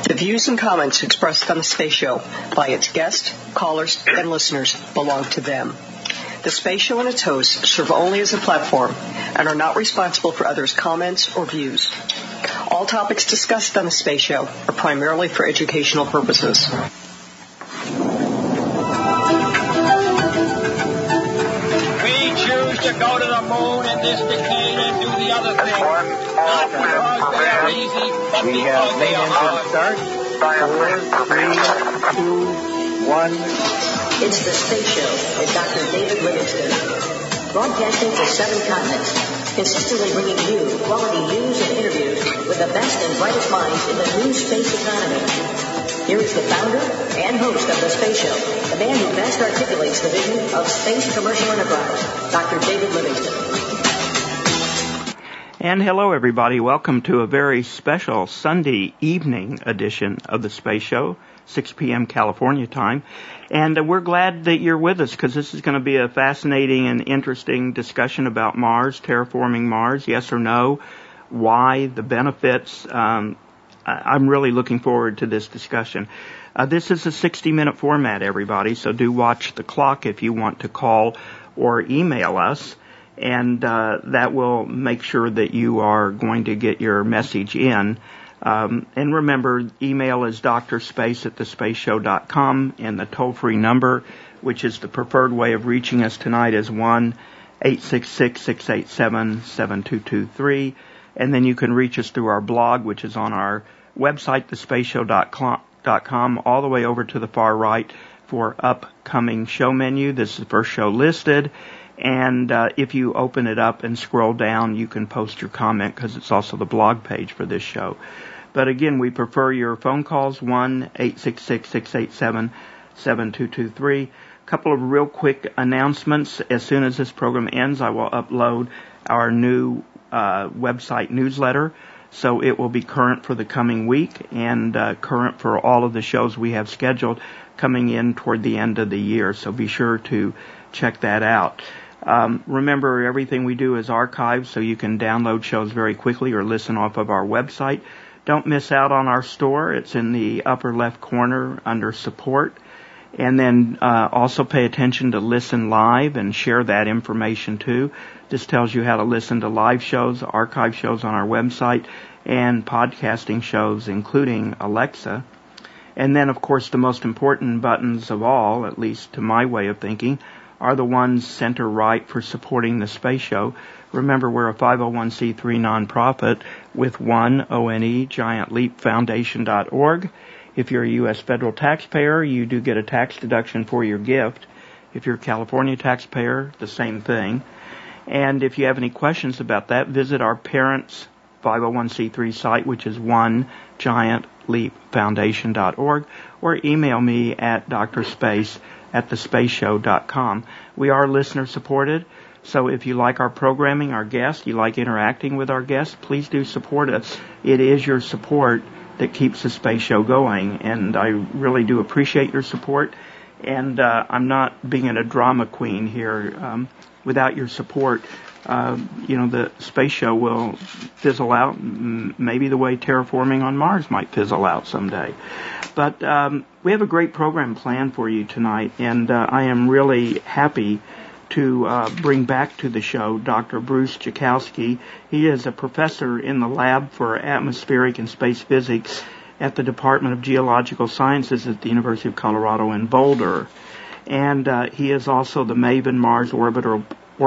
The views and comments expressed on the Space Show by its guests, callers, and listeners belong to them. The Space Show and its hosts serve only as a platform and are not responsible for others' comments or views. All topics discussed on the Space Show are primarily for educational purposes. We choose to go to the moon in this decade and do the other thing. Not because they are easy, but because they are hard. Start. 4, 3, 2, 1. It's the Space Show with Dr. David Livingston. Broadcasting to 7 continents, consistently bringing you quality news and interviews with the best and brightest minds in the new space economy. Here is the founder and host of the Space Show, the man who best articulates the vision of space commercial enterprise, Dr. David Livingston. And hello, everybody. Welcome to a very special Sunday evening edition of the Space Show, 6 p.m. California time. And we're glad that you're with us because this is going to be a fascinating and interesting discussion about Mars, terraforming Mars, yes or no, why, the benefits. I'm really looking forward to this discussion. This is a 60-minute format, everybody, so do watch the clock if you want to call or email us. And that will make sure that you are going to get your message in. And remember, email is drspace@thespaceshow.com, and the toll-free number, which is the preferred way of reaching us tonight, is 1-866-687-7223. And then you can reach us through our blog, which is on our website, thespaceshow.com, all the way over to the far right for upcoming show menu. This is the first show listed. And if you open it up and scroll down, you can post your comment because it's also the blog page for this show. But again, we prefer your phone calls, 1-866-687-7223. A couple of real quick announcements. As soon as this program ends, I will upload our new website newsletter. So it will be current for the coming week and current for all of the shows we have scheduled coming in toward the end of the year. So be sure to check that out. Remember, everything we do is archived, so you can download shows very quickly or listen off of our website. Don't miss out on our store. It's in the upper left corner under support. And then also pay attention to listen live and share that information too. This tells you how to listen to live shows, archive shows on our website, and podcasting shows, including Alexa. And then, of course, the most important buttons of all, at least to my way of thinking, are the ones center right for supporting the Space Show. Remember, we're a 501c3 nonprofit with one ONE, GiantLeapFoundation.org. If you're a U.S. federal taxpayer, you do get a tax deduction for your gift. If you're a California taxpayer, the same thing. And if you have any questions about that, visit our parents' 501c3 site, which is one GiantLeapFoundation.org, or email me at drspace@thespaceshow.com. We are listener supported, so if you like our programming, our guests, you like interacting with our guests, please do support us. It is your support that keeps the Space Show going, and I really do appreciate your support. And I'm not being a drama queen here. Without your support, the Space Show will fizzle out, maybe the way terraforming on Mars might fizzle out someday. But we have a great program planned for you tonight, and I am really happy to bring back to the show Dr. Bruce Jakowski. He is a professor in the Lab for Atmospheric and Space Physics at the Department of Geological Sciences at the University of Colorado in Boulder. And he is also the MAVEN Mars Orbiter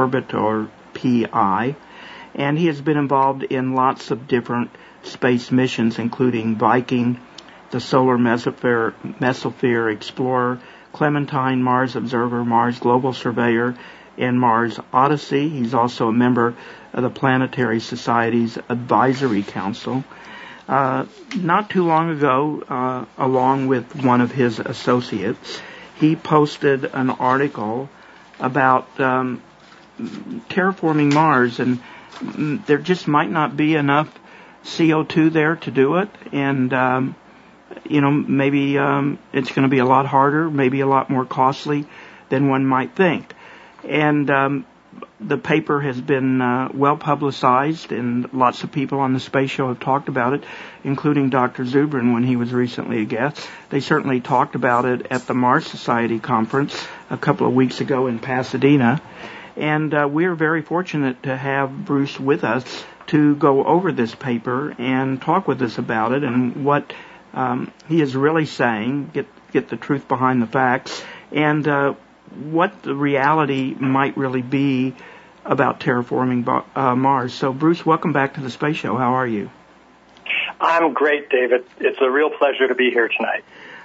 PI. And he has been involved in lots of different space missions, including Viking, the Solar Mesosphere Explorer, Clementine, Mars Observer, Mars Global Surveyor, and Mars Odyssey. He's also a member of the Planetary Society's Advisory Council. Not too long ago, along with one of his associates, he posted an article about terraforming Mars, and there just might not be enough CO2 there to do it, and maybe it's going to be a lot harder, maybe a lot more costly than one might think. And the paper has been well publicized, and lots of people on the Space Show have talked about it, including Dr. Zubrin when he was recently a guest. They certainly talked about it at the Mars Society conference a couple of weeks ago in Pasadena. And we're very fortunate to have Bruce with us to go over this paper and talk with us about it and what he is really saying, get the truth behind the facts, and what the reality might really be about terraforming Mars. So, Bruce, welcome back to the Space Show. How are you? I'm great, David. It's a real pleasure to be here tonight.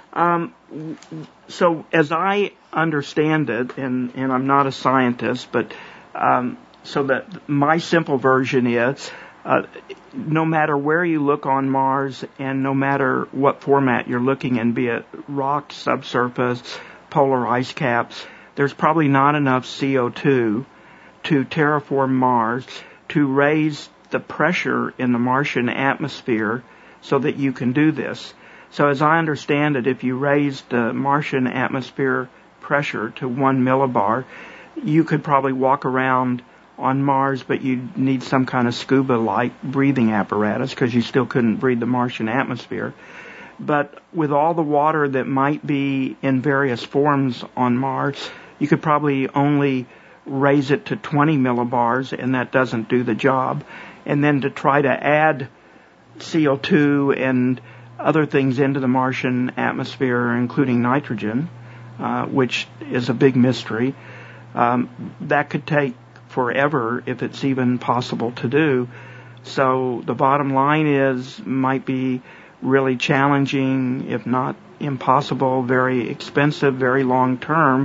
So, as I understand it, and I'm not a scientist, but so that my simple version is, no matter where you look on Mars and no matter what format you're looking in, be it rock, subsurface, polar ice caps, there's probably not enough CO2 to terraform Mars to raise the pressure in the Martian atmosphere so that you can do this. So as I understand it, if you raised the Martian atmosphere pressure to 1 millibar, you could probably walk around on Mars, but you'd need some kind of scuba-like breathing apparatus because you still couldn't breathe the Martian atmosphere. But with all the water that might be in various forms on Mars, you could probably only raise it to 20 millibars, and that doesn't do the job. And then to try to add CO2 and other things into the Martian atmosphere, including nitrogen, which is a big mystery, that could take forever if it's even possible to do. So the bottom line is, might be really challenging, if not impossible, very expensive, very long term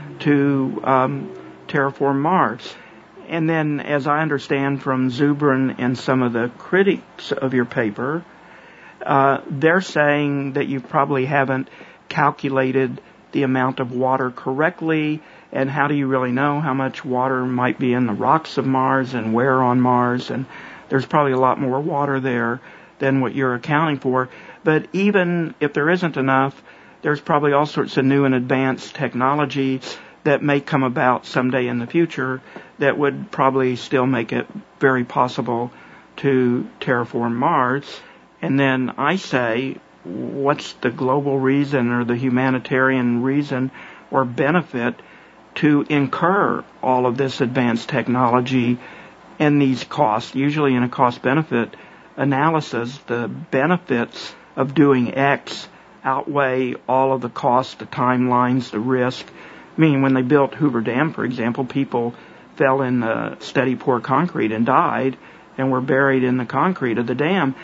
to terraform Mars. And then, as I understand from Zubrin and some of the critics of your paper, they're saying that you probably haven't calculated the amount of water correctly, and how do you really know how much water might be in the rocks of Mars and where on Mars, and there's probably a lot more water there than what you're accounting for. But even if there isn't enough, there's probably all sorts of new and advanced technology that may come about someday in the future that would probably still make it very possible to terraform Mars. And then I say, what's the global reason or the humanitarian reason or benefit to incur all of this advanced technology and these costs? Usually in a cost-benefit analysis, the benefits of doing X outweigh all of the costs, the timelines, the risk. I mean, when they built Hoover Dam, for example, people fell in the steady pour concrete and died and were buried in the concrete of the dam.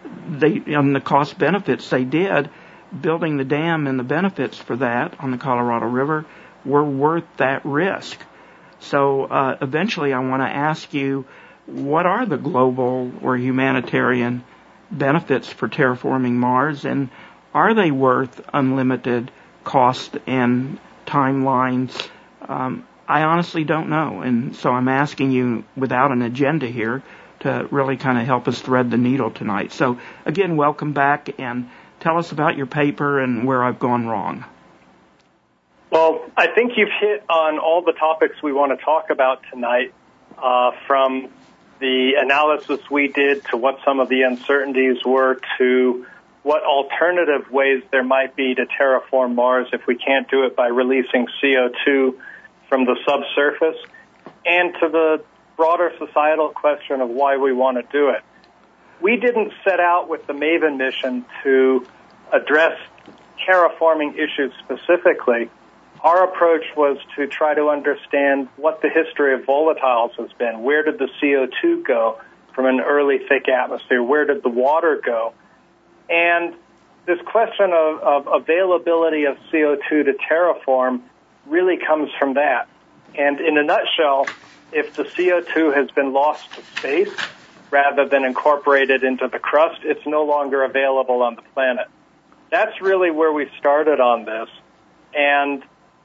On the cost benefits they did, building the dam and the benefits for that on the Colorado River were worth that risk. So eventually I want to ask you, what are the global or humanitarian benefits for terraforming Mars, and are they worth unlimited cost and timelines? I honestly don't know, and so I'm asking you without an agenda here to really kind of help us thread the needle tonight. So again, welcome back, and tell us about your paper and where I've gone wrong. Well, I think you've hit on all the topics we want to talk about tonight, from the analysis we did to what some of the uncertainties were to what alternative ways there might be to terraform Mars if we can't do it by releasing CO2 from the subsurface, and to the broader societal question of why we want to do it. We didn't set out with the MAVEN mission to address terraforming issues specifically. Our approach was to try to understand what the history of volatiles has been. Where did the CO2 go from an early thick atmosphere? Where did the water go? And this question of availability of CO2 to terraform really comes from that. And in a nutshell, if the CO2 has been lost to space rather than incorporated into the crust, it's no longer available on the planet. That's really where we started on this. And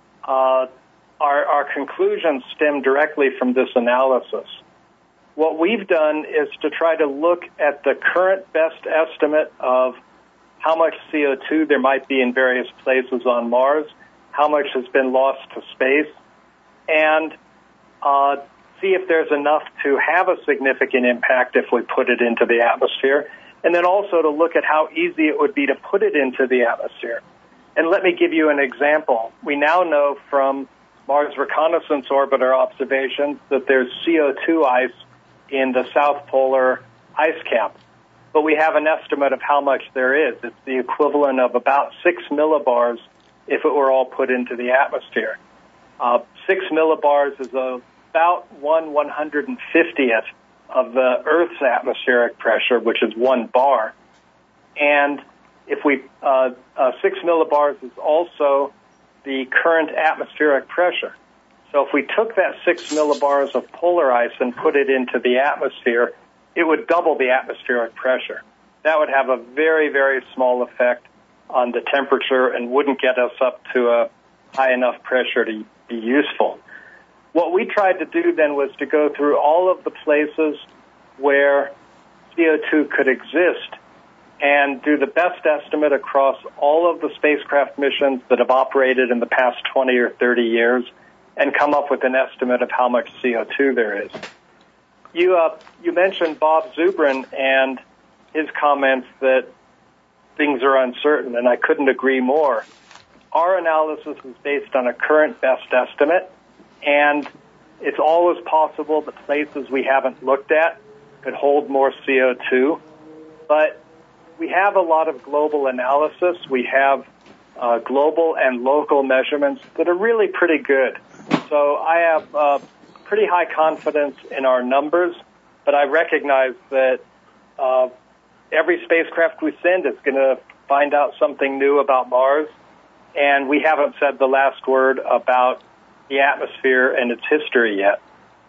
our conclusions stem directly from this analysis. What we've done is to try to look at the current best estimate of how much CO2 there might be in various places on Mars, how much has been lost to space, and see if there's enough to have a significant impact if we put it into the atmosphere, and then also to look at how easy it would be to put it into the atmosphere. And let me give you an example. We now know from Mars Reconnaissance Orbiter observations that there's CO2 ice in the South Polar ice cap. But we have an estimate of how much there is. It's the equivalent of about 6 millibars if it were all put into the atmosphere. 6 millibars is about 1/150th of the Earth's atmospheric pressure, which is 1 bar. And if we 6 millibars is also the current atmospheric pressure. So if we took that 6 millibars of polar ice and put it into the atmosphere, it would double the atmospheric pressure. That would have a very, very small effect on the temperature and wouldn't get us up to a high enough pressure to be useful. What we tried to do then was to go through all of the places where CO2 could exist and do the best estimate across all of the spacecraft missions that have operated in the past 20 or 30 years and come up with an estimate of how much CO2 there is. You mentioned Bob Zubrin and his comments that things are uncertain, and I couldn't agree more. Our analysis is based on a current best estimate, and it's always possible that places we haven't looked at could hold more CO2, but we have a lot of global analysis. We have global and local measurements that are really pretty good. So I have pretty high confidence in our numbers, but I recognize that every spacecraft we send is going to find out something new about Mars, and we haven't said the last word about the atmosphere and its history yet.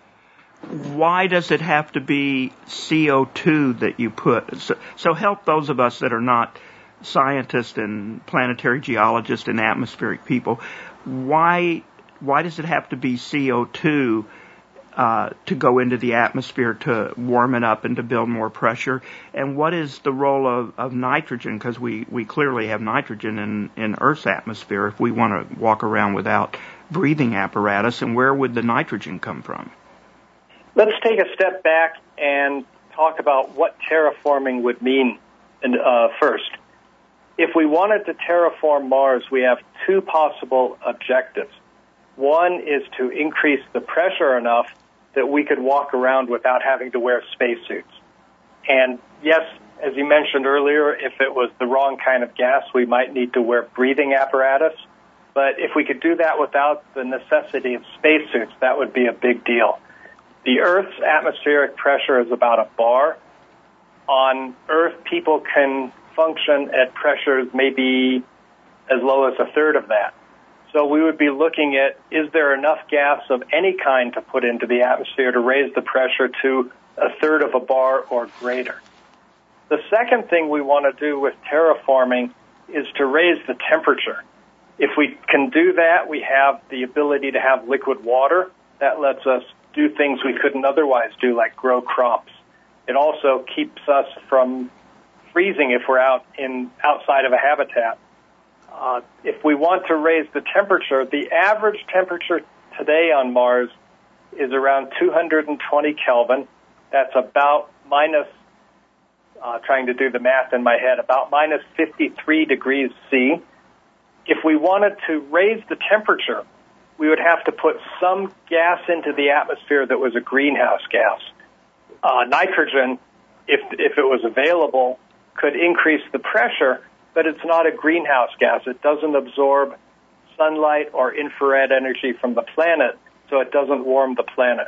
Why does it have to be CO2 that you put? So help those of us that are not scientists and planetary geologists and atmospheric people. Why does it have to be CO2 to go into the atmosphere to warm it up and to build more pressure? And what is the role of nitrogen? Because we clearly have nitrogen in Earth's atmosphere if we want to walk around without breathing apparatus. And where would the nitrogen come from? Let's take a step back and talk about what terraforming would mean first. If we wanted to terraform Mars, we have two possible objectives. One is to increase the pressure enough that we could walk around without having to wear spacesuits. And yes, as you mentioned earlier, if it was the wrong kind of gas, we might need to wear breathing apparatus. But if we could do that without the necessity of spacesuits, that would be a big deal. The Earth's atmospheric pressure is about a bar. On Earth, people can function at pressures maybe as low as a third of that. So we would be looking at, is there enough gas of any kind to put into the atmosphere to raise the pressure to a third of a bar or greater? The second thing we want to do with terraforming is to raise the temperature. If we can do that, we have the ability to have liquid water. That lets us do things we couldn't otherwise do, like grow crops. It also keeps us from freezing if we're outside of a habitat. If we want to raise the temperature, the average temperature today on Mars is around 220 Kelvin. That's about minus, trying to do the math in my head, about minus 53 degrees C. If we wanted to raise the temperature, we would have to put some gas into the atmosphere that was a greenhouse gas. Nitrogen, if it was available, could increase the pressure, but it's not a greenhouse gas. It doesn't absorb sunlight or infrared energy from the planet, so it doesn't warm the planet.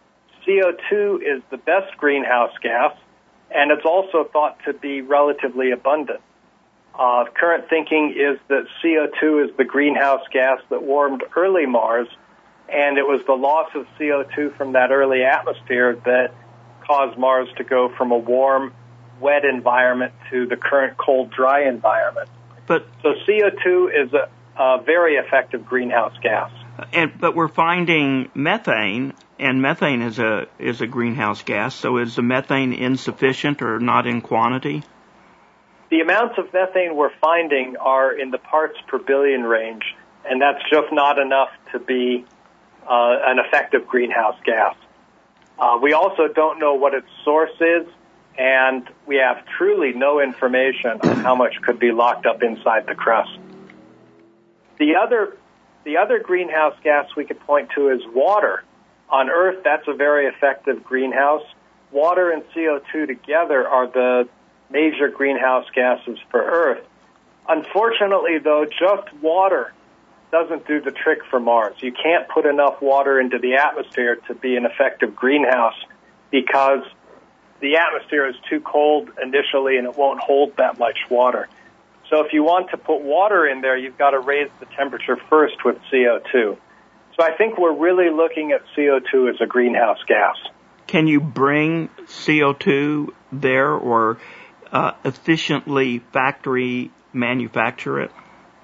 CO2 is the best greenhouse gas, and it's also thought to be relatively abundant. Current thinking is that CO2 is the greenhouse gas that warmed early Mars, and it was the loss of CO2 from that early atmosphere that caused Mars to go from a warm, wet environment to the current cold, dry environment. So CO2 is a very effective greenhouse gas. But we're finding methane, and methane is a greenhouse gas. So is the methane insufficient or not in quantity? The amounts of methane we're finding are in the parts per billion range, and that's just not enough to be an effective greenhouse gas. We also don't know what its source is, and we have truly no information on how much could be locked up inside the crust. The other greenhouse gas we could point to is water. On Earth, that's a very effective greenhouse. Water and CO2 together are the major greenhouse gases for Earth. Unfortunately, though, just water doesn't do the trick for Mars. You can't put enough water into the atmosphere to be an effective greenhouse because the atmosphere is too cold initially and it won't hold that much water. So if you want to put water in there, you've got to raise the temperature first with CO2. So I think we're really looking at CO2 as a greenhouse gas. Can you bring CO2 there or efficiently factory manufacture it?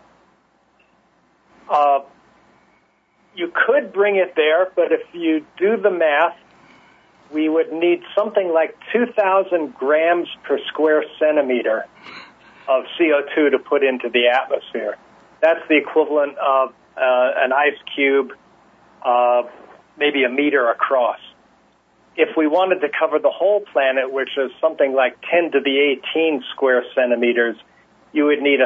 You could bring it there, but if you do the math, we would need something like 2,000 grams per square centimeter of CO2 to put into the atmosphere. That's the equivalent of an ice cube, maybe a meter across. If we wanted to cover the whole planet, which is something like 10 to the 18 square centimeters, you would need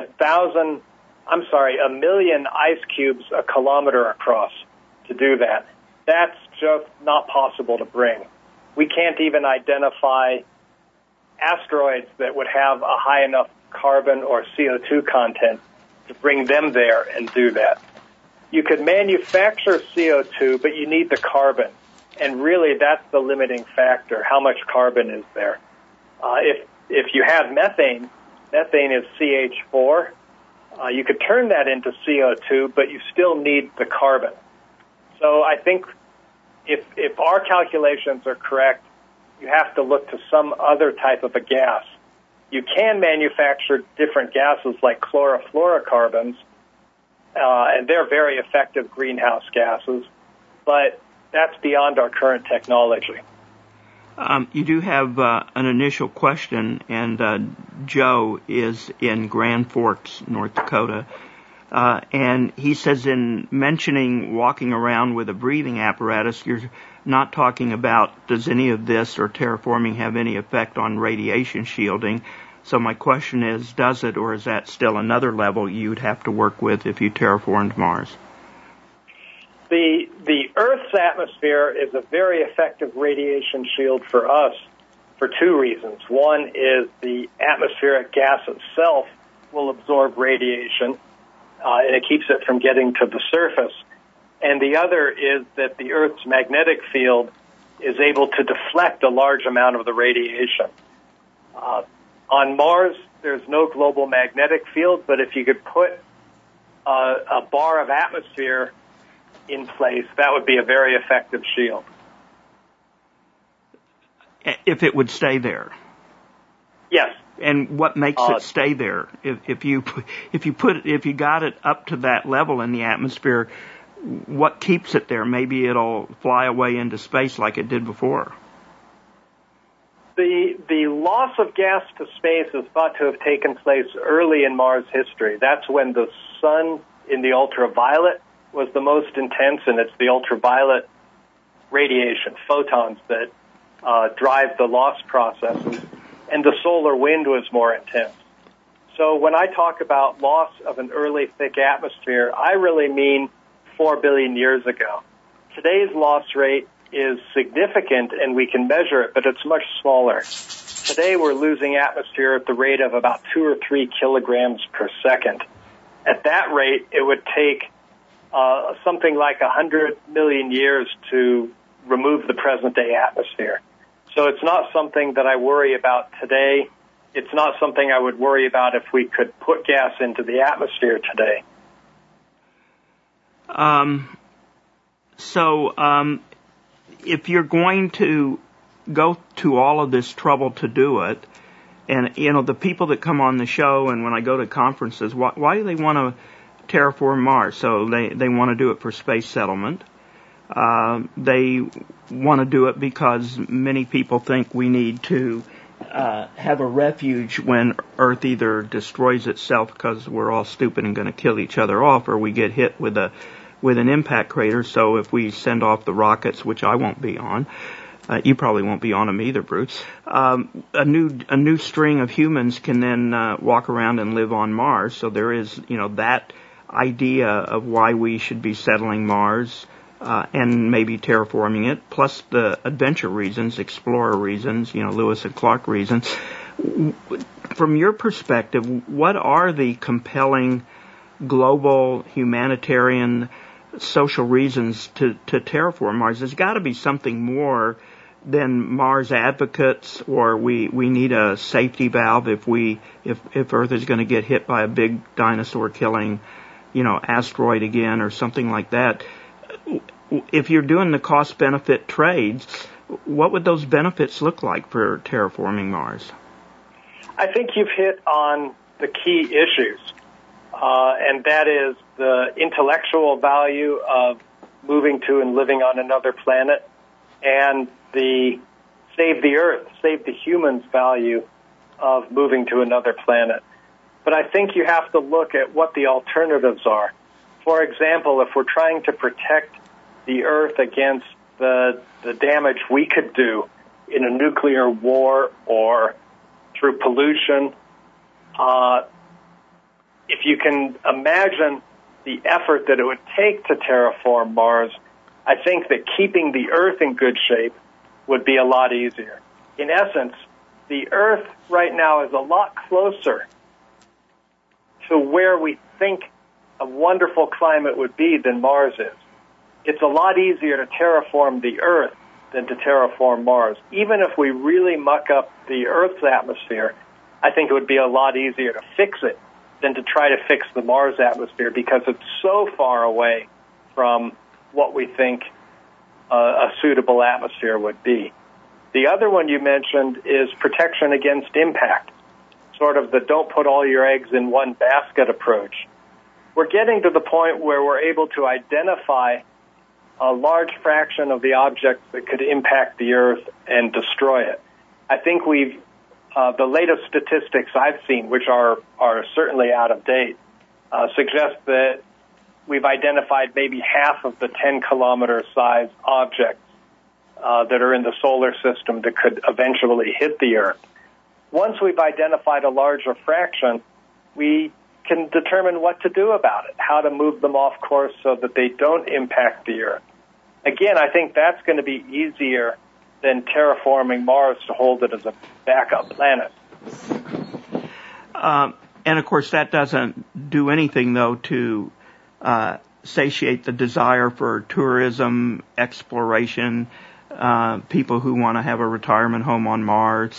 a million ice cubes a kilometer across to do that. That's just not possible to bring. We can't even identify asteroids that would have a high enough carbon or CO2 content to bring them there and do that. You could manufacture CO2, but you need the carbon. And really, that's the limiting factor, how much carbon is there. If you have methane is CH4. You could turn that into CO2, but you still need the carbon. So I think if our calculations are correct, you have to look to some other type of a gas. You can manufacture different gases like chlorofluorocarbons, and they're very effective greenhouse gases, but that's beyond our current technology. You do have an initial question, and Joe is in Grand Forks, North Dakota, and he says in mentioning walking around with a breathing apparatus, you're not talking about does any of this or terraforming have any effect on radiation shielding. So my question is, does it, or is that still another level you'd have to work with if you terraformed Mars? The Earth's atmosphere is a very effective radiation shield for us for two reasons. One is the atmospheric gas itself will absorb radiation, and it keeps it from getting to the surface. And the other is that the Earth's magnetic field is able to deflect a large amount of the radiation. On Mars, there's no global magnetic field, but if you could put a bar of atmosphere in place, that would be a very effective shield. If it would stay there? Yes. And what makes it stay there? If you got it up to that level in the atmosphere, what keeps it there? Maybe it'll fly away into space like it did before. The loss of gas to space is thought to have taken place early in Mars history. That's when the sun in the ultraviolet was the most intense, and it's the ultraviolet radiation, photons, that drive the loss processes, and the solar wind was more intense. So when I talk about loss of an early thick atmosphere, I really mean 4 billion years ago. Today's loss rate is significant, and we can measure it, but it's much smaller. Today we're losing atmosphere at the rate of about 2 or 3 kilograms per second. At that rate, it would take something like 100 million years to remove the present-day atmosphere. So it's not something that I worry about today. It's not something I would worry about if we could put gas into the atmosphere today. If you're going to go to all of this trouble to do it, and, the people that come on the show and when I go to conferences, why do they want to terraform Mars? So they want to do it for space settlement. They want to do it because many people think we need to have a refuge when Earth either destroys itself because we're all stupid and going to kill each other off, or we get hit with an impact crater. So if we send off the rockets, which I won't be on, You probably won't be on them either, Bruce. A new string of humans can then walk around and live on Mars. So there is, that idea of why we should be settling Mars and maybe terraforming it, plus the adventure reasons, explorer reasons, Lewis and Clark reasons. From your perspective, what are the compelling global humanitarian social reasons to terraform Mars? There's got to be something more than Mars advocates, or we need a safety valve if Earth is going to get hit by a big dinosaur killing, asteroid again or something like that. If you're doing the cost benefit trades, what would those benefits look like for terraforming Mars? I think you've hit on the key issues, and that is the intellectual value of moving to and living on another planet, and the save the Earth, save the humans value of moving to another planet. But I think you have to look at what the alternatives are. For example, if we're trying to protect the Earth against the damage we could do in a nuclear war or through pollution, if you can imagine the effort that it would take to terraform Mars, I think that keeping the Earth in good shape would be a lot easier. In essence, the Earth right now is a lot closer to where we think a wonderful climate would be than Mars is. It's a lot easier to terraform the Earth than to terraform Mars. Even if we really muck up the Earth's atmosphere, I think it would be a lot easier to fix it than to try to fix the Mars atmosphere, because it's so far away from what we think a suitable atmosphere would be. The other one you mentioned is protection against impact, sort of the don't put all your eggs in one basket approach. We're getting to the point where we're able to identify a large fraction of the objects that could impact the Earth and destroy it. I think the latest statistics I've seen, which are certainly out of date, suggest that we've identified maybe half of the 10-kilometer size objects that are in the solar system that could eventually hit the Earth. Once we've identified a larger fraction, we can determine what to do about it, how to move them off course so that they don't impact the Earth. Again, I think that's going to be easier than terraforming Mars to hold it as a backup planet. And of course, that doesn't do anything, though, to satiate the desire for tourism, exploration, people who want to have a retirement home on Mars.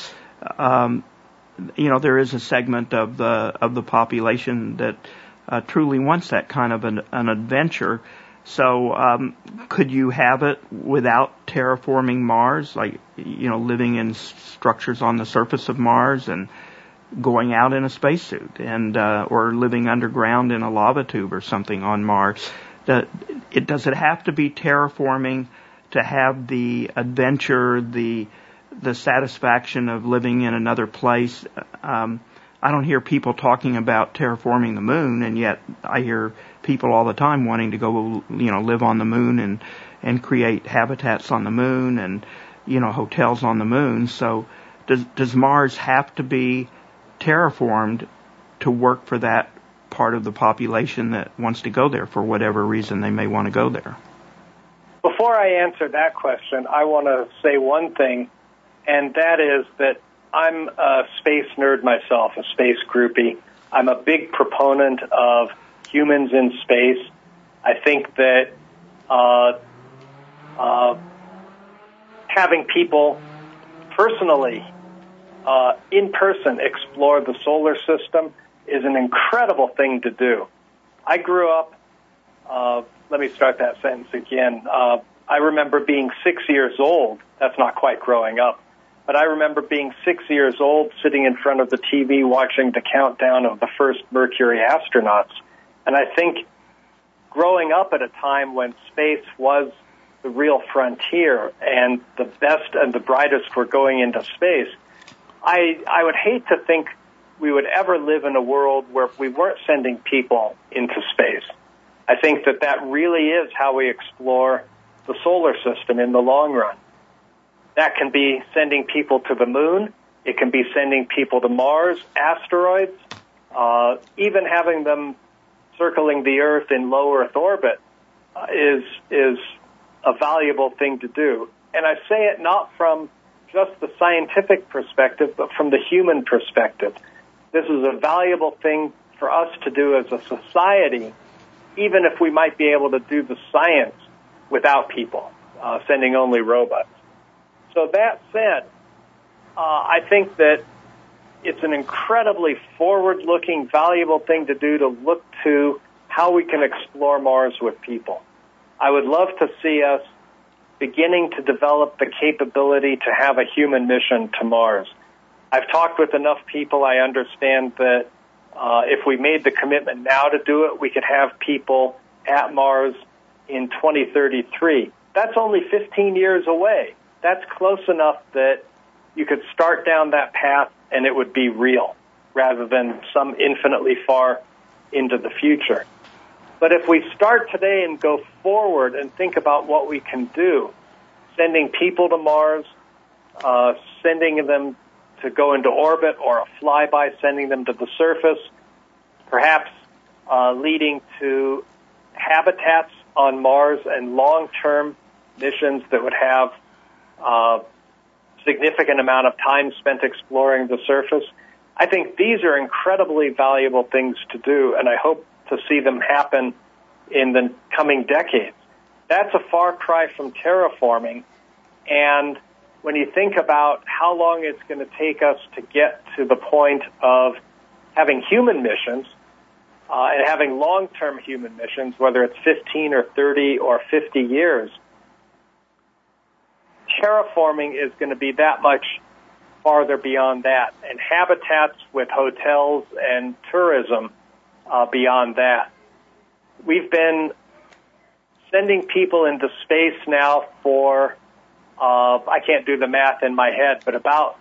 There is a segment of the population that truly wants that kind of an adventure. So, could you have it without terraforming Mars, like, living in structures on the surface of Mars and going out in a spacesuit and, or living underground in a lava tube or something on Mars? Does it have to be terraforming to have the adventure, the satisfaction of living in another place? I don't hear people talking about terraforming the moon, and yet I hear people all the time wanting to go, live on the moon and create habitats on the moon and, hotels on the moon. So does Mars have to be terraformed to work for that part of the population that wants to go there for whatever reason they may want to go there? Before I answer that question, I want to say one thing, and that is that I'm a space nerd myself, a space groupie. I'm a big proponent of humans in space. I think that having people personally, in person, explore the solar system is an incredible thing to do. I grew up, let me start that sentence again. I remember being 6 years old. That's not quite growing up. But I remember being 6 years old, sitting in front of the TV watching the countdown of the first Mercury astronauts. And I think growing up at a time when space was the real frontier and the best and the brightest were going into space, I would hate to think we would ever live in a world where we weren't sending people into space. I think that really is how we explore the solar system in the long run. That can be sending people to the moon. It can be sending people to Mars, asteroids, even having them circling the Earth in low Earth orbit is a valuable thing to do. And I say it not from just the scientific perspective, but from the human perspective. This is a valuable thing for us to do as a society, even if we might be able to do the science without people, sending only robots. So that said, I think that it's an incredibly forward-looking, valuable thing to do to look to how we can explore Mars with people. I would love to see us beginning to develop the capability to have a human mission to Mars. I've talked with enough people. I understand that if we made the commitment now to do it, we could have people at Mars in 2033. That's only 15 years away. That's close enough that you could start down that path and it would be real rather than some infinitely far into the future. But if we start today and go forward and think about what we can do, sending people to Mars, sending them to go into orbit or a flyby, sending them to the surface, perhaps leading to habitats on Mars and long-term missions that would have significant amount of time spent exploring the surface. I think these are incredibly valuable things to do, and I hope to see them happen in the coming decades. That's a far cry from terraforming, and when you think about how long it's going to take us to get to the point of having human missions, and having long-term human missions, whether it's 15 or 30 or 50 years, terraforming is going to be that much farther beyond that, and habitats with hotels and tourism beyond that. We've been sending people into space now for, I can't do the math in my head, but about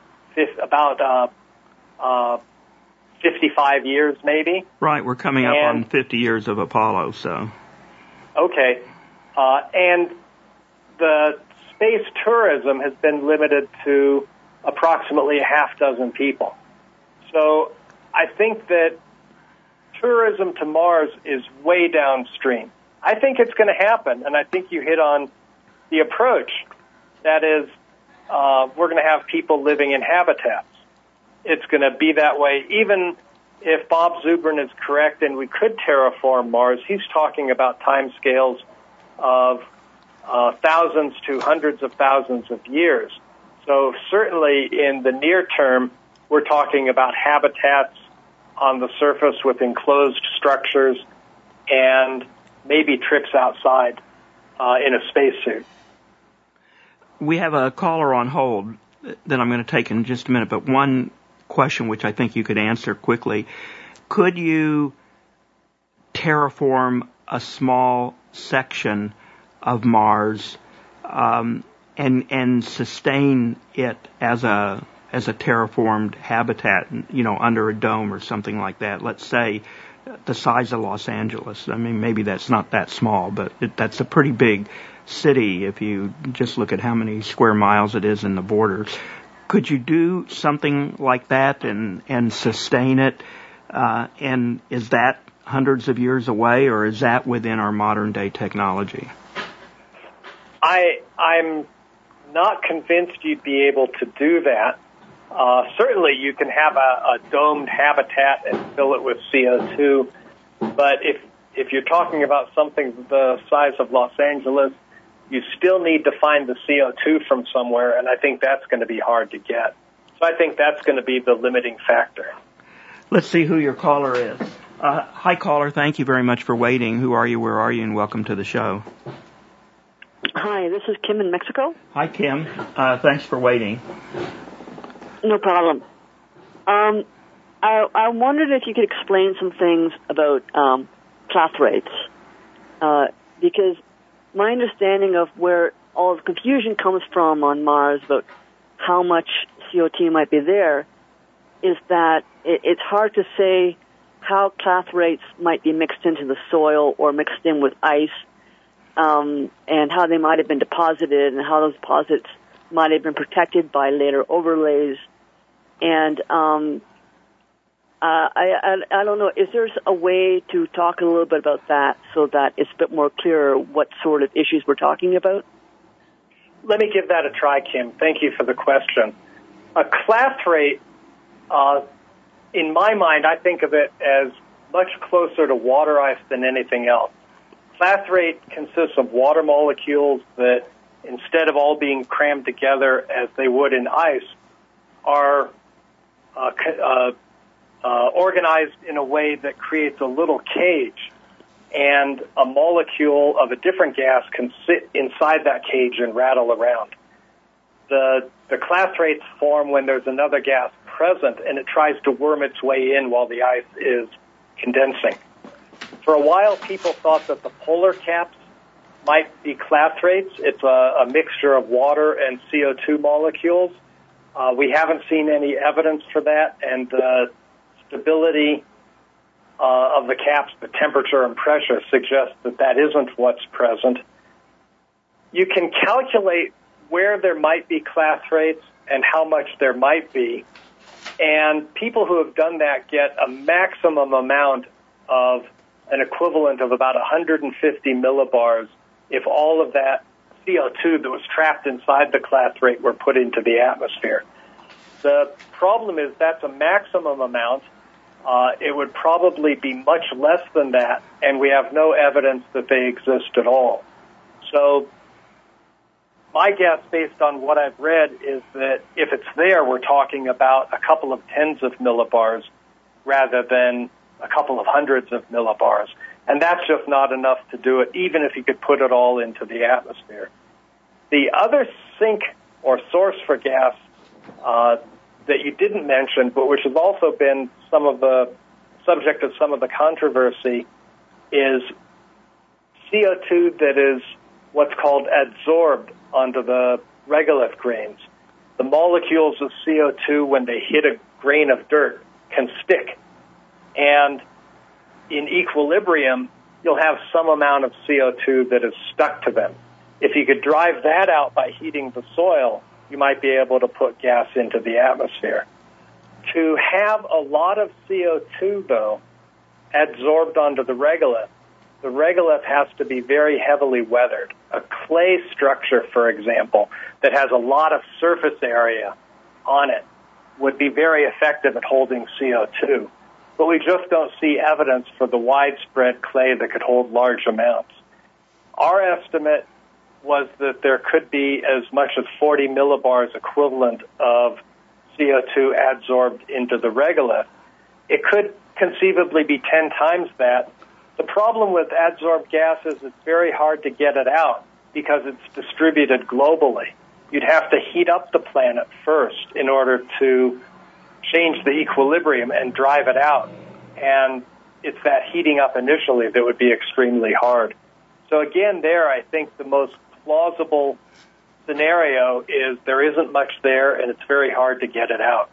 55 years maybe. Right, we're coming up on 50 years of Apollo, so. Okay, and the space tourism has been limited to approximately a half dozen people. So I think that tourism to Mars is way downstream. I think it's going to happen, and I think you hit on the approach. That is, we're going to have people living in habitats. It's going to be that way. Even if Bob Zubrin is correct and we could terraform Mars, he's talking about timescales of thousands to hundreds of thousands of years. So certainly in the near term, we're talking about habitats on the surface with enclosed structures and maybe trips outside in a spacesuit. We have a caller on hold that I'm going to take in just a minute, but one question which I think you could answer quickly. Could you terraform a small section of Mars and sustain it as a terraformed habitat, under a dome or something like that? Let's say the size of Los Angeles. I mean, maybe that's not that small, but that's a pretty big city if you just look at how many square miles it is in the borders. Could you do something like that and sustain it? And is that hundreds of years away, or is that within our modern day technology? I'm not convinced you'd be able to do that. Certainly you can have a domed habitat and fill it with CO2, but if you're talking about something the size of Los Angeles, you still need to find the CO2 from somewhere, and I think that's going to be hard to get. So I think that's going to be the limiting factor. Let's see who your caller is. Hi, caller. Thank you very much for waiting. Who are you? Where are you? And welcome to the show. Hi, this is Kim in Mexico. Hi, Kim. Thanks for waiting. No problem. I wondered if you could explain some things about cloth rates, because my understanding of where all the confusion comes from on Mars about how much CO2 might be there is that it's hard to say how cloth rates might be mixed into the soil or mixed in with ice, and how they might have been deposited and how those deposits might have been protected by later overlays. And I don't know, is there a way to talk a little bit about that so that it's a bit more clear what sort of issues we're talking about? Let me give that a try, Kim. Thank you for the question. A clathrate, in my mind, I think of it as much closer to water ice than anything else. Clathrate consists of water molecules that, instead of all being crammed together as they would in ice, are organized in a way that creates a little cage, and a molecule of a different gas can sit inside that cage and rattle around. The clathrates form when there's another gas present, and it tries to worm its way in while the ice is condensing. For a while, people thought that the polar caps might be clathrates. It's a mixture of water and CO2 molecules. We haven't seen any evidence for that, and the stability of the caps, the temperature and pressure, suggests that that isn't what's present. You can calculate where there might be clathrates and how much there might be, and people who have done that get a maximum amount of an equivalent of about 150 millibars if all of that CO2 that was trapped inside the clathrate were put into the atmosphere. The problem is that's a maximum amount. It would probably be much less than that, and we have no evidence that they exist at all. So my guess, based on what I've read, is that if it's there, we're talking about a couple of tens of millibars rather than a couple of hundreds of millibars. And that's just not enough to do it, even if you could put it all into the atmosphere. The other sink or source for gas that you didn't mention, but which has also been some of the subject of some of the controversy, is CO2 that is what's called adsorbed onto the regolith grains. The molecules of CO2, when they hit a grain of dirt, can stick. And in equilibrium, you'll have some amount of CO2 that is stuck to them. If you could drive that out by heating the soil, you might be able to put gas into the atmosphere. To have a lot of CO2, though, adsorbed onto the regolith has to be very heavily weathered. A clay structure, for example, that has a lot of surface area on it would be very effective at holding CO2. But we just don't see evidence for the widespread clay that could hold large amounts. Our estimate was that there could be as much as 40 millibars equivalent of CO2 adsorbed into the regolith. It could conceivably be 10 times that. The problem with adsorbed gas is it's very hard to get it out because it's distributed globally. You'd have to heat up the planet first in order to change the equilibrium and drive it out. And it's that heating up initially that would be extremely hard. So again, there, I think the most plausible scenario is there isn't much there and it's very hard to get it out.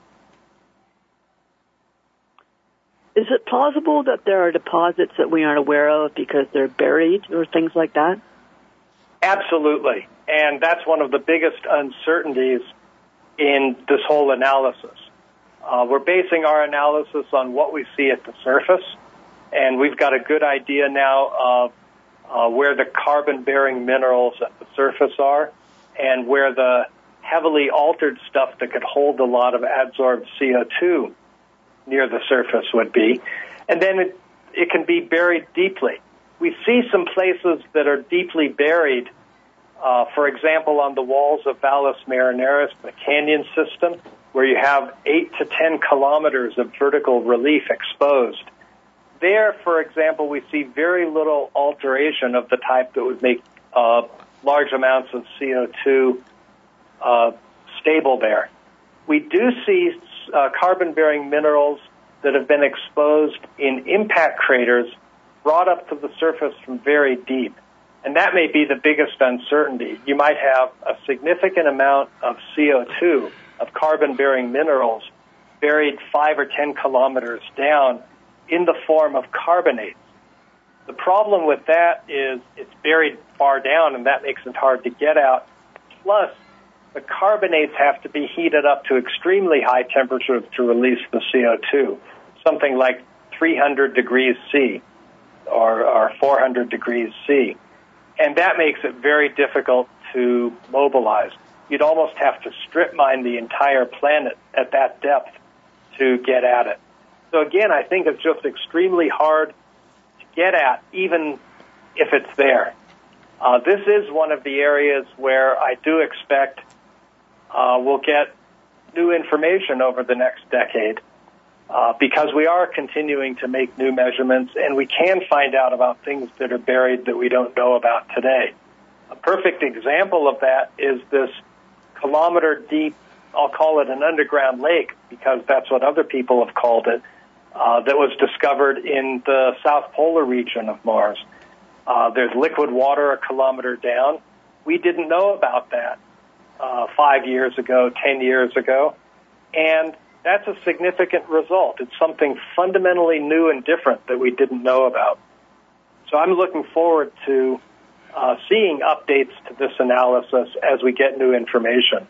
Is it plausible that there are deposits that we aren't aware of because they're buried or things like that? Absolutely. And that's one of the biggest uncertainties in this whole analysis. We're basing our analysis on what we see at the surface, and we've got a good idea now of where the carbon-bearing minerals at the surface are and where the heavily altered stuff that could hold a lot of adsorbed CO2 near the surface would be. And then it can be buried deeply. We see some places that are deeply buried, for example, on the walls of Valles Marineris, the canyon system, where you have 8 to 10 kilometers of vertical relief exposed. There, for example, we see very little alteration of the type that would make large amounts of CO2 stable there. We do see carbon-bearing minerals that have been exposed in impact craters brought up to the surface from very deep. And that may be the biggest uncertainty. You might have a significant amount of CO2, of carbon-bearing minerals, buried 5 or 10 kilometers down in the form of carbonates. The problem with that is it's buried far down, and that makes it hard to get out. Plus, the carbonates have to be heated up to extremely high temperatures to release the CO2, something like 300 degrees C or 400 degrees C. And that makes it very difficult to mobilize. You'd almost have to strip mine the entire planet at that depth to get at it. So again, I think it's just extremely hard to get at, even if it's there. This is one of the areas where I do expect we'll get new information over the next decade because we are continuing to make new measurements, and we can find out about things that are buried that we don't know about today. A perfect example of that is this kilometer-deep, I'll call it an underground lake because that's what other people have called it, that was discovered in the South Polar region of Mars. There's liquid water a kilometer down. We didn't know about that 5 years ago, 10 years ago, and that's a significant result. It's something fundamentally new and different that we didn't know about. So I'm looking forward to seeing updates to this analysis as we get new information.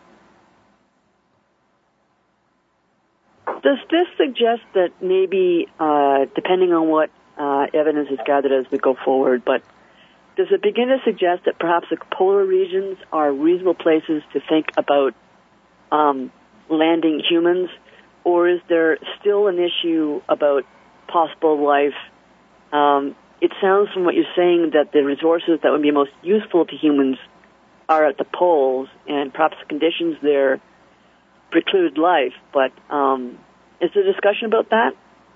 Does this suggest that maybe, depending on what evidence is gathered as we go forward, but does it begin to suggest that perhaps the polar regions are reasonable places to think about landing humans, or is there still an issue about possible life? It sounds from what you're saying that the resources that would be most useful to humans are at the poles, and perhaps the conditions there preclude life, but is there discussion about that?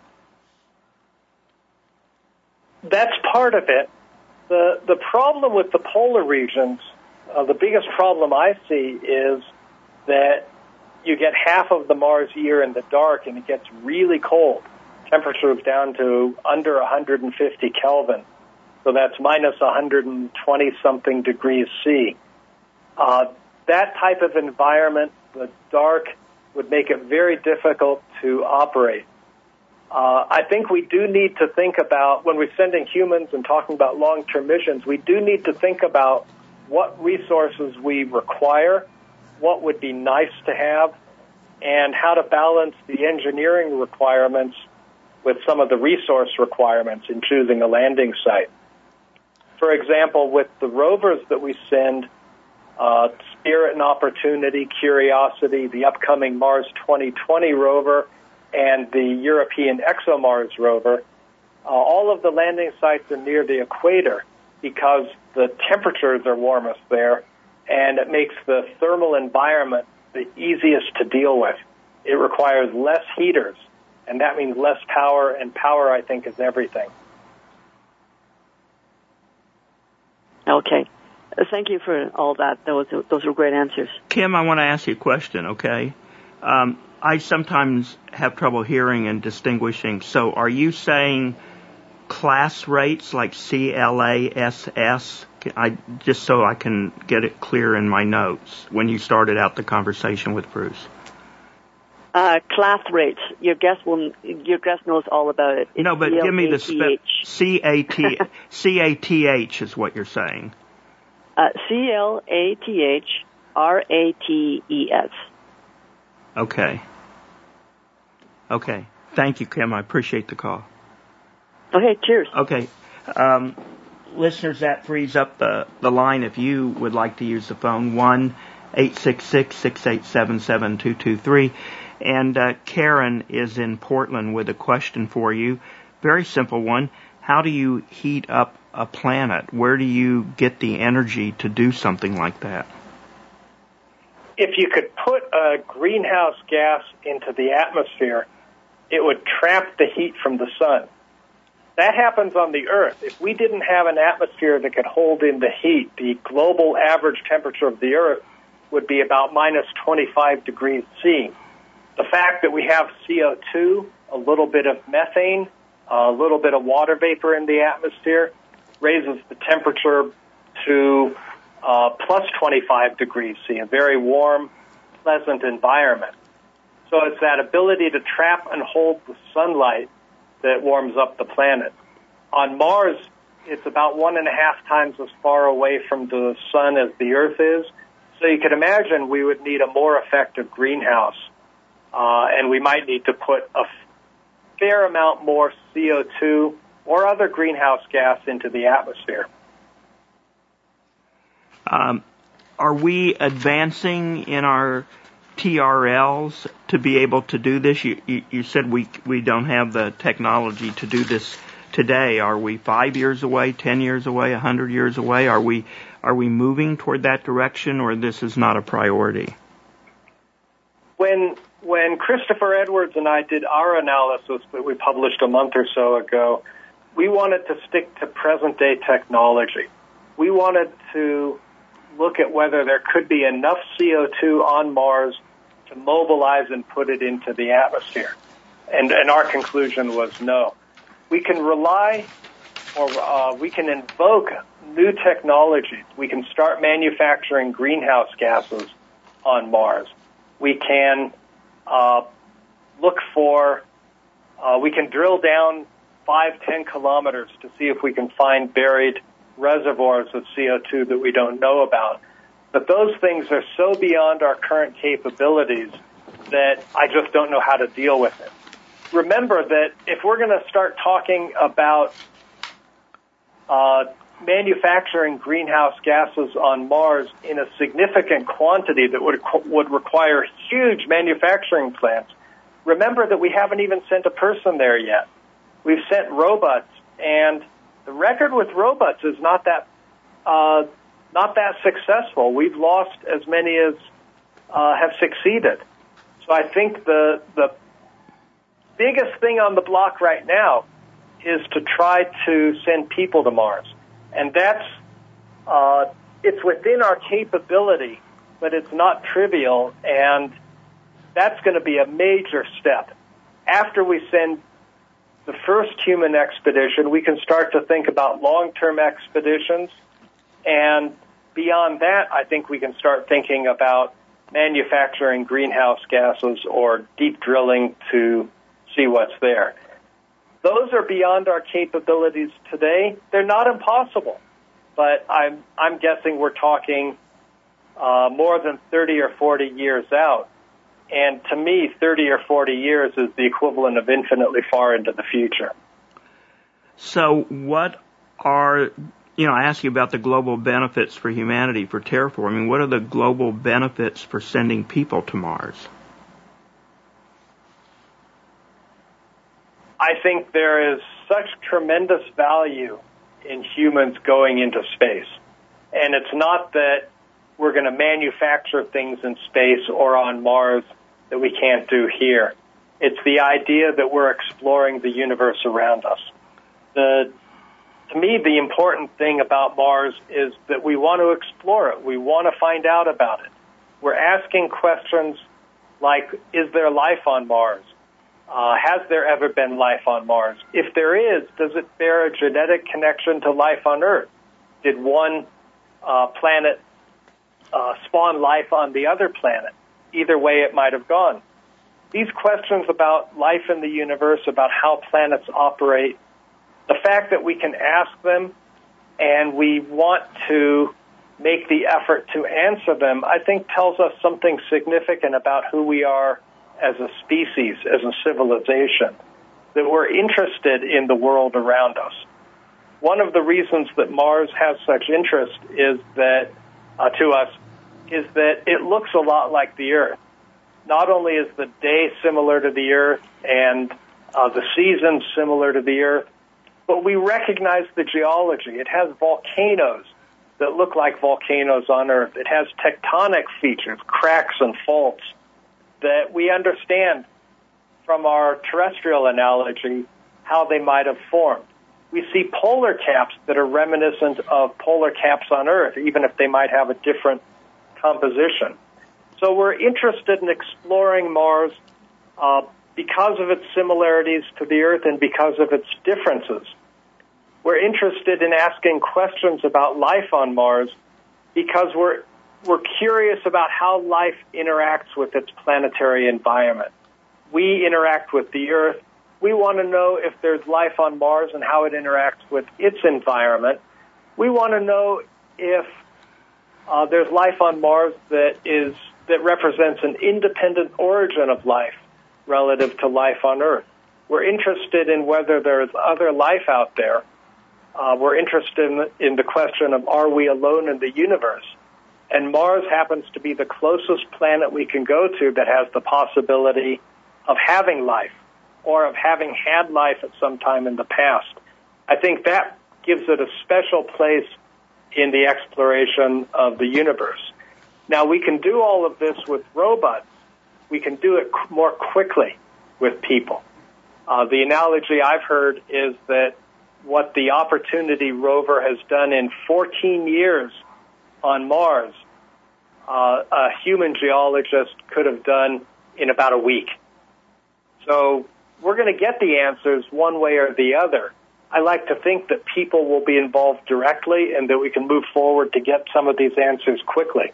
That's part of it. The problem with the polar regions, the biggest problem I see is that you get half of the Mars year in the dark and it gets really cold. Temperatures down to under 150 Kelvin. So that's minus 120-something degrees C. That type of environment, the dark, would make it very difficult to operate. I think we do need to think about, when we're sending humans and talking about long-term missions, we do need to think about what resources we require, what would be nice to have, and how to balance the engineering requirements with some of the resource requirements in choosing a landing site. For example, with the rovers that we send, Spirit and Opportunity, Curiosity, the upcoming Mars 2020 rover, and the European ExoMars rover, all of the landing sites are near the equator because the temperatures are warmest there, and it makes the thermal environment the easiest to deal with. It requires less heaters, and that means less power, and power, I think, is everything. Okay. Thank you for all that. Those were great answers. Kim, I want to ask you a question, okay? I sometimes have trouble hearing and distinguishing. So are you saying class rates like CLASS? Just so I can get it clear in my notes when you started out the conversation with Bruce. Class rates. Your guest knows all about it. It's no, but give me the CATH is what you're saying. CLATHRATES. Okay. Thank you, Kim. I appreciate the call. Okay, cheers. Okay. Listeners, that frees up the line if you would like to use the phone, 1-866-687-7223. And Karen is in Portland with a question for you. Very simple one. How do you heat up a planet? Where do you get the energy to do something like that? If you could put a greenhouse gas into the atmosphere, it would trap the heat from the sun. That happens on the Earth. If we didn't have an atmosphere that could hold in the heat, the global average temperature of the Earth would be about minus 25 degrees C. The fact that we have CO2, a little bit of methane, a little bit of water vapor in the atmosphere raises the temperature to plus 25 degrees C, a very warm, pleasant environment. So it's that ability to trap and hold the sunlight that warms up the planet. On Mars, it's about 1.5 times as far away from the sun as the Earth is, so So you could imagine we would need a more effective greenhouse, and we might need to put a fair amount more CO2 or other greenhouse gas into the atmosphere. Are we advancing in our TRLs to be able to do this? You said we don't have the technology to do this today. Are we 5 years away, 10 years away, 100 years away? Are we moving toward that direction, or this is not a priority? When Christopher Edwards and I did our analysis that we published a month or so ago, we wanted to stick to present-day technology. We wanted to look at whether there could be enough CO2 on Mars to mobilize and put it into the atmosphere. And our conclusion was no. We can rely or we can invoke new technologies. We can start manufacturing greenhouse gases on Mars. We can we can drill down 5-10 kilometers to see if we can find buried reservoirs of CO2 that we don't know about. But those things are so beyond our current capabilities that I just don't know how to deal with it. Remember that if we're going to start talking about manufacturing greenhouse gases on Mars in a significant quantity that would require huge manufacturing plants, remember that we haven't even sent a person there yet. We've sent robots, and the record with robots is not that successful. We've lost as many as have succeeded. So I think the biggest thing on the block right now is to try to send people to Mars. And that's, it's within our capability, but it's not trivial, and that's going to be a major step. After we send the first human expedition, we can start to think about long-term expeditions, and beyond that, I think we can start thinking about manufacturing greenhouse gases or deep drilling to see what's there. Those are beyond our capabilities today. They're not impossible, but I'm guessing we're talking more than 30 or 40 years out. And to me, 30 or 40 years is the equivalent of infinitely far into the future. So what are, I asked you about the global benefits for humanity, for terraforming. What are the global benefits for sending people to Mars? I think there is such tremendous value in humans going into space. And it's not that we're going to manufacture things in space or on Mars that we can't do here. It's the idea that we're exploring the universe around us. To me, the important thing about Mars is that we want to explore it. We want to find out about it. We're asking questions like, is there life on Mars? Has there ever been life on Mars? If there is, does it bear a genetic connection to life on Earth? Did one planet spawn life on the other planet? Either way it might have gone. These questions about life in the universe, about how planets operate, the fact that we can ask them and we want to make the effort to answer them, I think tells us something significant about who we are as a species, as a civilization, that we're interested in the world around us. One of the reasons that Mars has such interest is that, to us, is that it looks a lot like the Earth. Not only is the day similar to the Earth and the seasons similar to the Earth, but we recognize the geology. It has volcanoes that look like volcanoes on Earth. It has tectonic features, cracks and faults that we understand from our terrestrial analogy how they might have formed. We see polar caps that are reminiscent of polar caps on Earth, even if they might have a different composition. So we're interested in exploring Mars because of its similarities to the Earth and because of its differences. We're interested in asking questions about life on Mars because we're curious about how life interacts with its planetary environment. We interact with the Earth. We want to know if there's life on Mars and how it interacts with its environment. We want to know if there's life on Mars that represents an independent origin of life relative to life on Earth. We're interested in whether there's other life out there. We're interested in the question of, are we alone in the universe? And Mars happens to be the closest planet we can go to that has the possibility of having life or of having had life at some time in the past. I think that gives it a special place in the exploration of the universe. Now, we can do all of this with robots. We can do it more quickly with people. The analogy I've heard is that what the Opportunity rover has done in 14 years on Mars, a human geologist could have done in about a week. So we're going to get the answers one way or the other. I like to think that people will be involved directly and that we can move forward to get some of these answers quickly.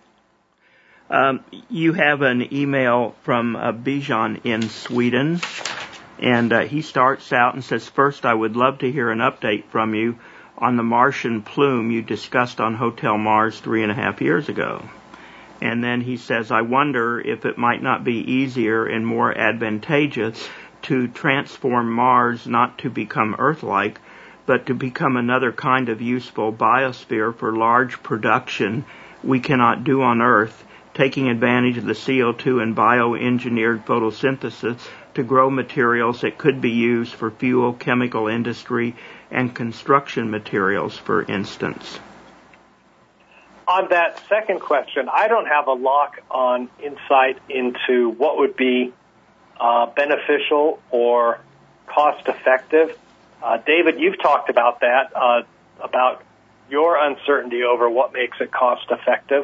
You have an email from Bijan in Sweden, and he starts out and says, first, I would love to hear an update from you on the Martian plume you discussed on Hotel Mars 3.5 years ago. And then he says, I wonder if it might not be easier and more advantageous to transform Mars not to become Earth-like, but to become another kind of useful biosphere for large production we cannot do on Earth, taking advantage of the CO2 and bioengineered photosynthesis to grow materials that could be used for fuel, chemical industry, and construction materials, for instance. On that second question, I don't have a lock on insight into what would be beneficial or cost-effective. David, you've talked about that, about your uncertainty over what makes it cost-effective.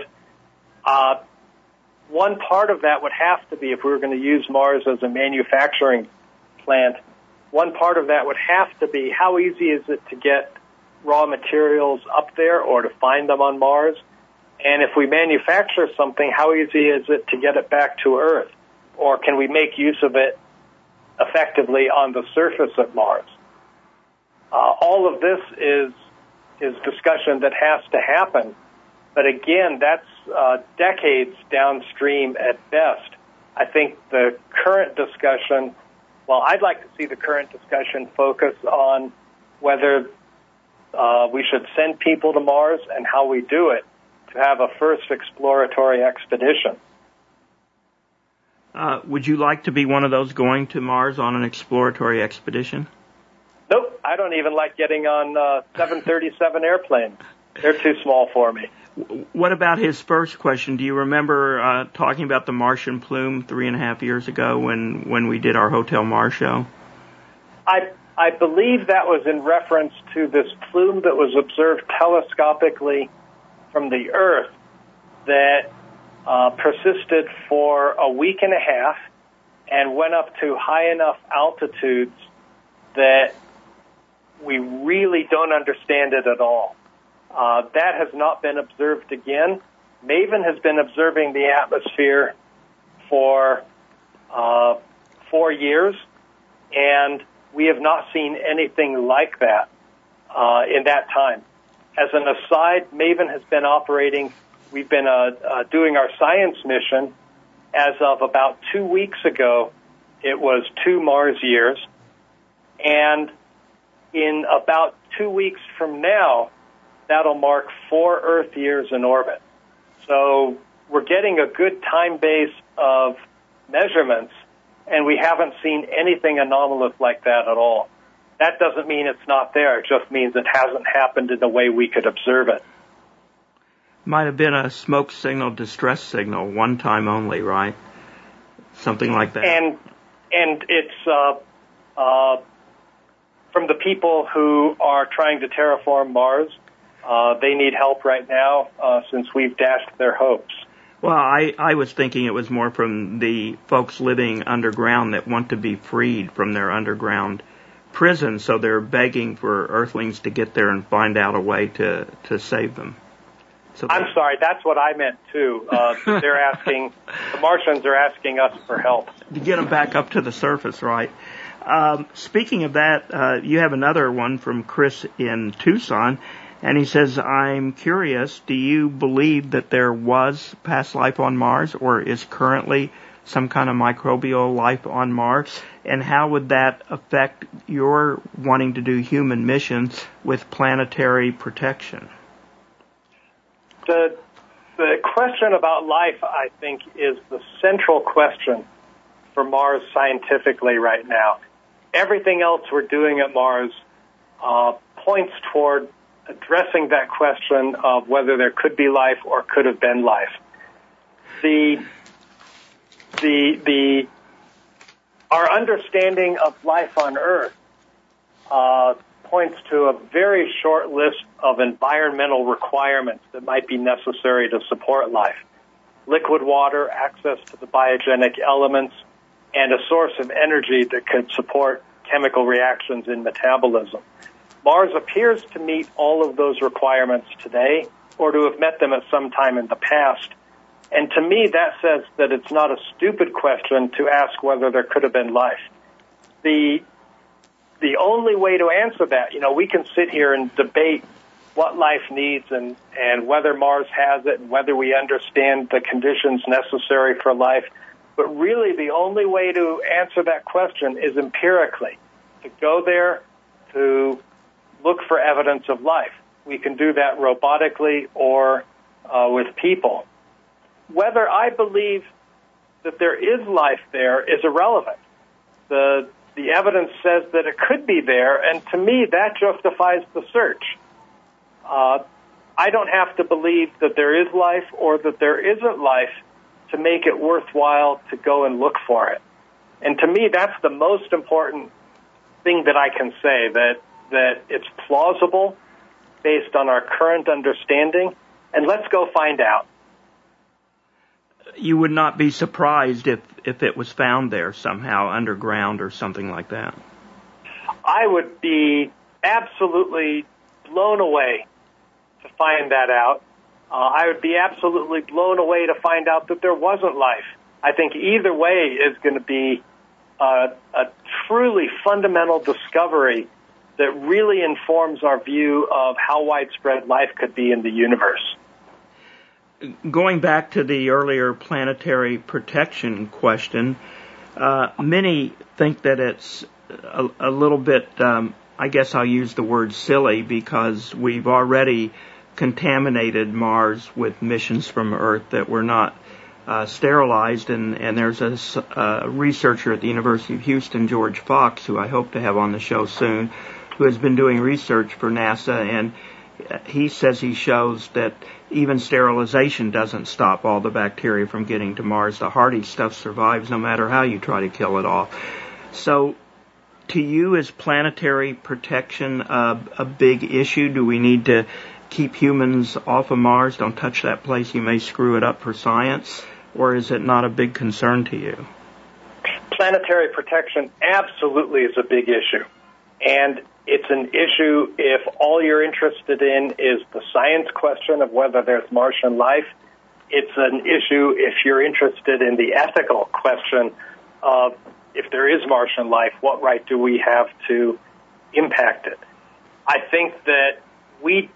One part of that would have to be, if we were going to use Mars as a manufacturing plant, one part of that would have to be, how easy is it to get raw materials up there or to find them on Mars? And if we manufacture something, how easy is it to get it back to Earth? Or can we make use of it effectively on the surface of Mars? All of this is discussion that has to happen. But again, that's decades downstream at best. I think the current discussion, well, I'd like to see the current discussion focus on whether we should send people to Mars and how we do it to have a first exploratory expedition. Would you like to be one of those going to Mars on an exploratory expedition? Nope, I don't even like getting on 737 airplanes. They're too small for me. What about his first question? Do you remember talking about the Martian plume 3.5 years ago when we did our Hotel Mars show? I believe that was in reference to this plume that was observed telescopically from the Earth that persisted for a week and a half and went up to high enough altitudes that we really don't understand it at all. That has not been observed again. MAVEN has been observing the atmosphere for 4 years, and we have not seen anything like that in that time. As an aside, MAVEN has been operating. We've been doing our science mission. As of about 2 weeks ago, it was 2 Mars years, and in about 2 weeks from now, that'll mark 4 Earth years in orbit. So we're getting a good time base of measurements, and we haven't seen anything anomalous like that at all. That doesn't mean it's not there. It just means it hasn't happened in the way we could observe it. Might have been a smoke signal, distress signal, one time only, right? Something like that. And it's from the people who are trying to terraform Mars. They need help right now since we've dashed their hopes. Well, I was thinking it was more from the folks living underground that want to be freed from their underground prison, so they're begging for Earthlings to get there and find out a way to save them. So I'm sorry, that's what I meant too. They're asking, the Martians are asking us for help. To get them back up to the surface, right? Speaking of that, you have another one from Chris in Tucson, And he says, I'm curious, do you believe that there was past life on Mars or is currently some kind of microbial life on Mars? And how would that affect your wanting to do human missions with planetary protection? The question about life, I think, is the central question for Mars scientifically right now. Everything else we're doing at Mars points toward addressing that question of whether there could be life or could have been life. Our understanding of life on Earth points to a very short list of environmental requirements that might be necessary to support life. Liquid water, access to the biogenic elements, and a source of energy that could support chemical reactions in metabolism. Mars appears to meet all of those requirements today, or to have met them at some time in the past. And to me, that says that it's not a stupid question to ask whether there could have been life. The only way to answer that, we can sit here and debate what life needs and whether Mars has it and whether we understand the conditions necessary for life. But really, the only way to answer that question is empirically, to go there, to look for evidence of life. We can do that robotically or with people. Whether I believe that there is life there is irrelevant. The evidence says that it could be there, and to me, that justifies the search. I don't have to believe that there is life or that there isn't life to make it worthwhile to go and look for it. And to me, that's the most important thing that I can say, that it's plausible based on our current understanding, and let's go find out. You would not be surprised if it was found there somehow underground or something like that? I would be absolutely blown away to find that out. I would be absolutely blown away to find out that there wasn't life. I think either way is going to be a truly fundamental discovery that really informs our view of how widespread life could be in the universe. Going back to the earlier planetary protection question, many think that it's a little bit, I guess I'll use the word silly, because we've already contaminated Mars with missions from Earth that were not sterilized, and there's a researcher at the University of Houston, George Fox, who I hope to have on the show soon, who has been doing research for NASA, and he says he shows that even sterilization doesn't stop all the bacteria from getting to Mars. The hardy stuff survives no matter how you try to kill it off. So, to you, is planetary protection a big issue? Do we need to keep humans off of Mars? Don't touch that place, you may screw it up for science. Or is it not a big concern to you? Planetary protection absolutely is a big issue. And it's an issue if all you're interested in is the science question of whether there's Martian life. It's an issue if you're interested in the ethical question of if there is Martian life, what right do we have to impact it? I think that we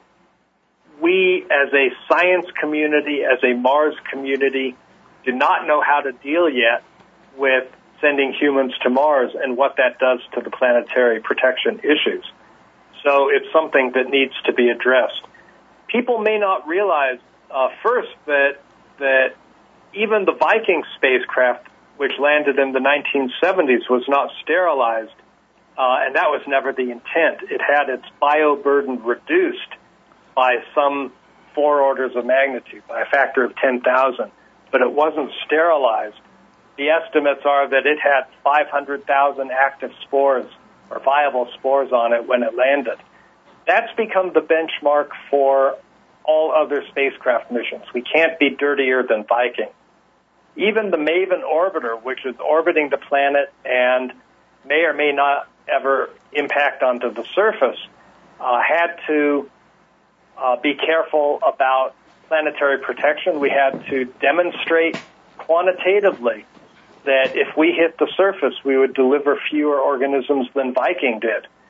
as a science community, as a Mars community, do not know how to deal yet with sending humans to Mars and what that does to the planetary protection issues. So it's something that needs to be addressed. People may not realize, first, that even the Viking spacecraft, which landed in the 1970s, was not sterilized, and that was never the intent. It had its bioburden reduced by some 4 orders of magnitude, by a factor of 10,000, but it wasn't sterilized. The estimates are that it had 500,000 active spores or viable spores on it when it landed. That's become the benchmark for all other spacecraft missions. We can't be dirtier than Viking. Even the MAVEN orbiter, which is orbiting the planet and may or may not ever impact onto the surface, had to be careful about planetary protection. We had to demonstrate quantitatively that if we hit the surface, we would deliver fewer organisms than Viking did.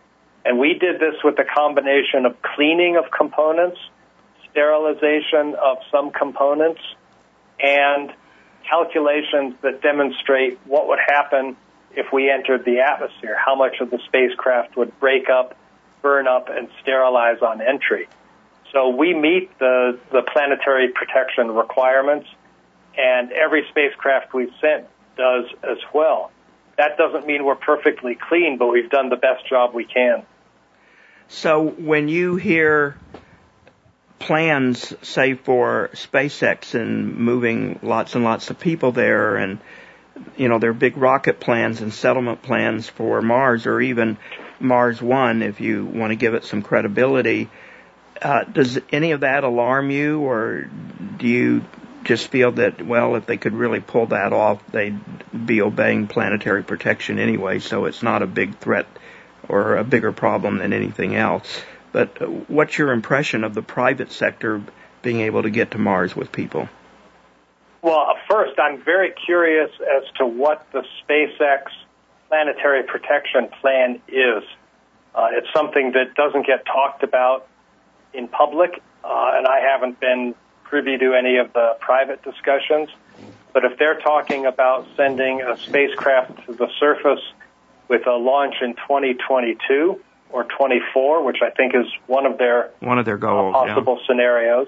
And we did this with a combination of cleaning of components, sterilization of some components, and calculations that demonstrate what would happen if we entered the atmosphere, how much of the spacecraft would break up, burn up, and sterilize on entry. So we meet the planetary protection requirements, and every spacecraft we've sent does as well. That doesn't mean we're perfectly clean, but we've done the best job we can. So when you hear plans, say, for SpaceX and moving lots and lots of people there, and, you know, there are big rocket plans and settlement plans for Mars, or even Mars One, if you want to give it some credibility, does any of that alarm you, or do you just feel that, well, if they could really pull that off, they'd be obeying planetary protection anyway, so it's not a big threat or a bigger problem than anything else? But what's your impression of the private sector being able to get to Mars with people? Well, first, I'm very curious as to what the SpaceX planetary protection plan is. It's something that doesn't get talked about in public, and I haven't been privy to any of the private discussions. But if they're talking about sending a spacecraft to the surface with a launch in 2022 or 24, which I think is one of their goals, possible scenarios,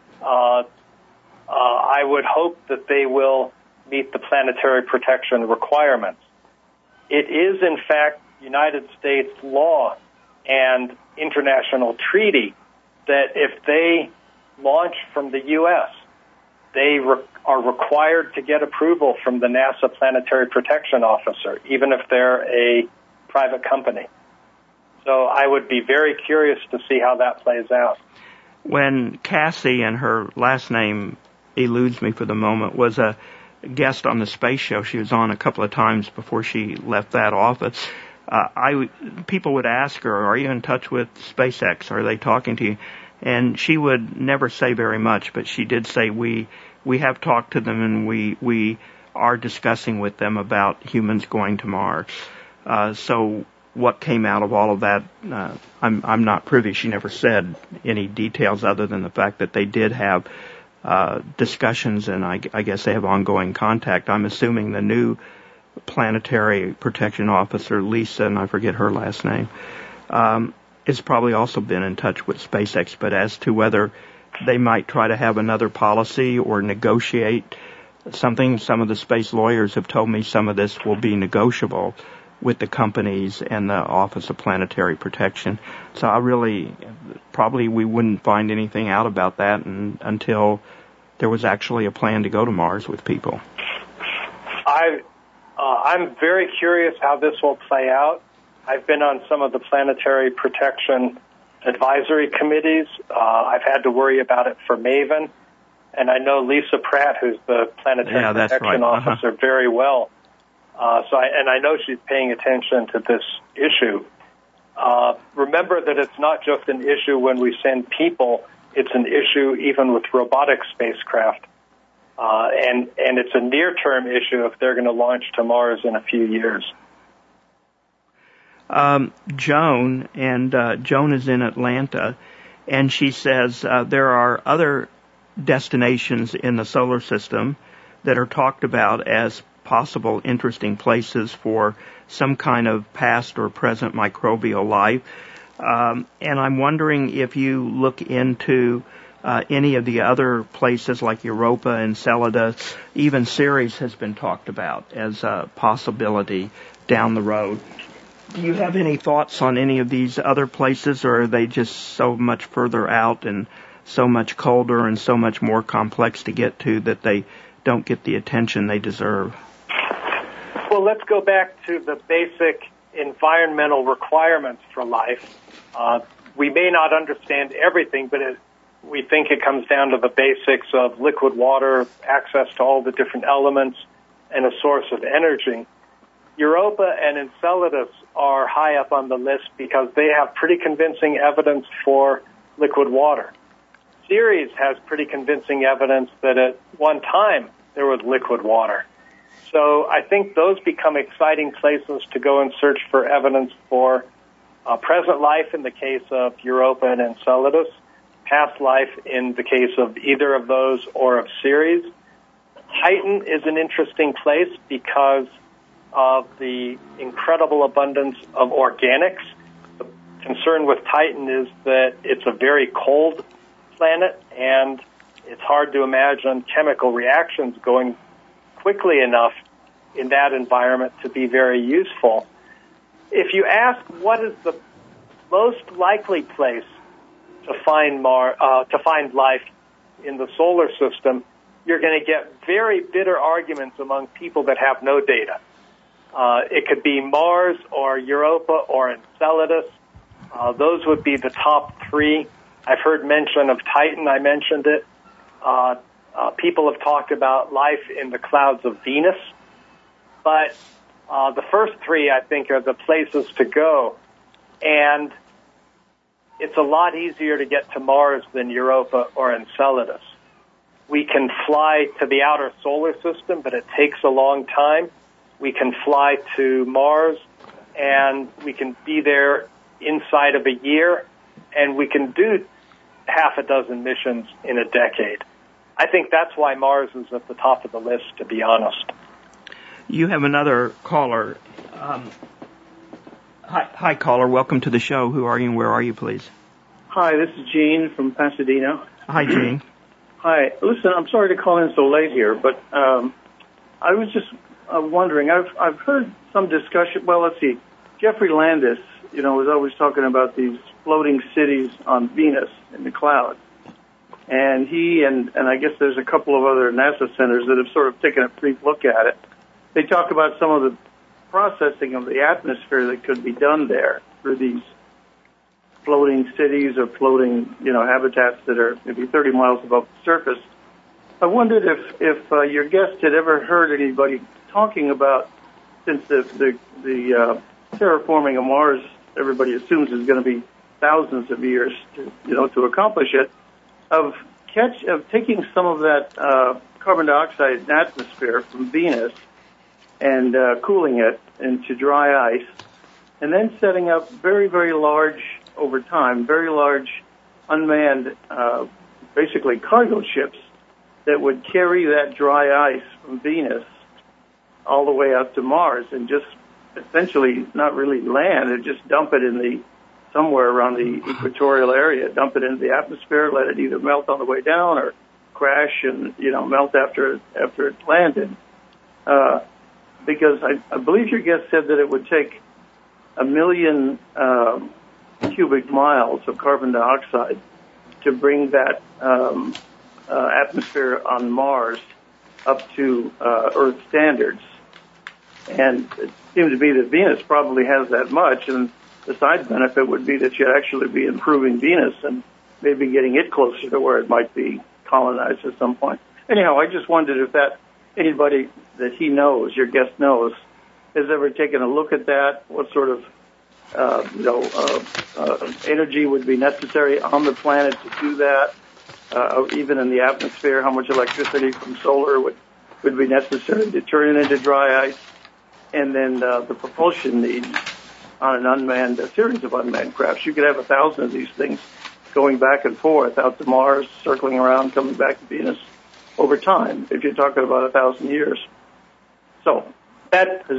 I would hope that they will meet the planetary protection requirements. It is, in fact, United States law and international treaty that if they launch from the U.S., they are required to get approval from the NASA Planetary Protection Officer, even if they're a private company. So I would be very curious to see how that plays out. When Cassie, and her last name eludes me for the moment, was a guest on the space show, she was on a couple of times before she left that office, people would ask her, are you in touch with SpaceX? Are they talking to you? And she would never say very much, but she did say, we have talked to them, and we are discussing with them about humans going to Mars. So what came out of all of that, I'm not privy. She never said any details other than the fact that they did have discussions, and I guess they have ongoing contact. I'm assuming the new planetary protection officer, Lisa, and I forget her last name, has probably also been in touch with SpaceX. But as to whether they might try to have another policy or negotiate something, some of the space lawyers have told me some of this will be negotiable with the companies and the Office of Planetary Protection. So probably we wouldn't find anything out about that until there was actually a plan to go to Mars with people. I'm very curious how this will play out. I've been on some of the planetary protection advisory committees. I've had to worry about it for MAVEN, and I know Lisa Pratt, who's the planetary protection officer, very well. I know she's paying attention to this issue. Remember that it's not just an issue when we send people; it's an issue even with robotic spacecraft, and it's a near-term issue if they're going to launch to Mars in a few years. Joan is in Atlanta, and she says there are other destinations in the solar system that are talked about as possible interesting places for some kind of past or present microbial life. And I'm wondering if you look into any of the other places like Europa and Enceladus. Even Ceres has been talked about as a possibility down the road. Do you have any thoughts on any of these other places, or are they just so much further out and so much colder and so much more complex to get to that they don't get the attention they deserve? Well, let's go back to the basic environmental requirements for life. We may not understand everything, but we think it comes down to the basics of liquid water, access to all the different elements, and a source of energy. Europa and Enceladus are high up on the list because they have pretty convincing evidence for liquid water. Ceres has pretty convincing evidence that at one time there was liquid water. So I think those become exciting places to go and search for evidence for present life in the case of Europa and Enceladus, past life in the case of either of those or of Ceres. Titan is an interesting place because of the incredible abundance of organics. The concern with Titan is that it's a very cold planet, and it's hard to imagine chemical reactions going quickly enough in that environment to be very useful. If you ask what is the most likely place to find life in the solar system, you're going to get very bitter arguments among people that have no data. It could be Mars or Europa or Enceladus. Those would be the top three. I've heard mention of Titan. I mentioned it. People have talked about life in the clouds of Venus. But the first three, I think, are the places to go. And it's a lot easier to get to Mars than Europa or Enceladus. We can fly to the outer solar system, but it takes a long time. We can fly to Mars, and we can be there inside of a year, and we can do half a dozen missions in a decade. I think that's why Mars is at the top of the list, to be honest. You have another caller. Hi, caller. Welcome to the show. Who are you and where are you, please? Hi, this is Gene from Pasadena. Hi, Gene. Hi. Listen, I'm sorry to call in so late here, but I was just wondering. I've heard some discussion. Well, let's see. Jeffrey Landis, was always talking about these floating cities on Venus in the clouds. And he and I guess there's a couple of other NASA centers that have sort of taken a brief look at it. They talk about some of the processing of the atmosphere that could be done there through these floating cities or floating, habitats that are maybe 30 miles above the surface. I wondered if your guest had ever heard anybody talking about, since the terraforming of Mars, everybody assumes is going to be thousands of years to accomplish it, of taking some of that carbon dioxide in atmosphere from Venus and cooling it into dry ice, and then setting up very, very large, over time, very large unmanned, basically cargo ships that would carry that dry ice from Venus all the way out to Mars and just essentially not really land and just dump it somewhere around the equatorial area, dump it into the atmosphere, let it either melt on the way down or crash and, melt after it's landed. Because I believe your guest said that it would take 1 million cubic miles of carbon dioxide to bring that atmosphere on Mars up to Earth standards. And it seems to be that Venus probably has that much, and the side benefit would be that you'd actually be improving Venus and maybe getting it closer to where it might be colonized at some point. Anyhow, I just wondered if anybody that he knows, your guest knows, has ever taken a look at that, what sort of energy would be necessary on the planet to do that, even in the atmosphere, how much electricity from solar would be necessary to turn it into dry ice, and then the propulsion needs on a series of unmanned crafts. You could have 1,000 of these things going back and forth out to Mars, circling around, coming back to Venus over time, if you're talking about 1,000 years. So that's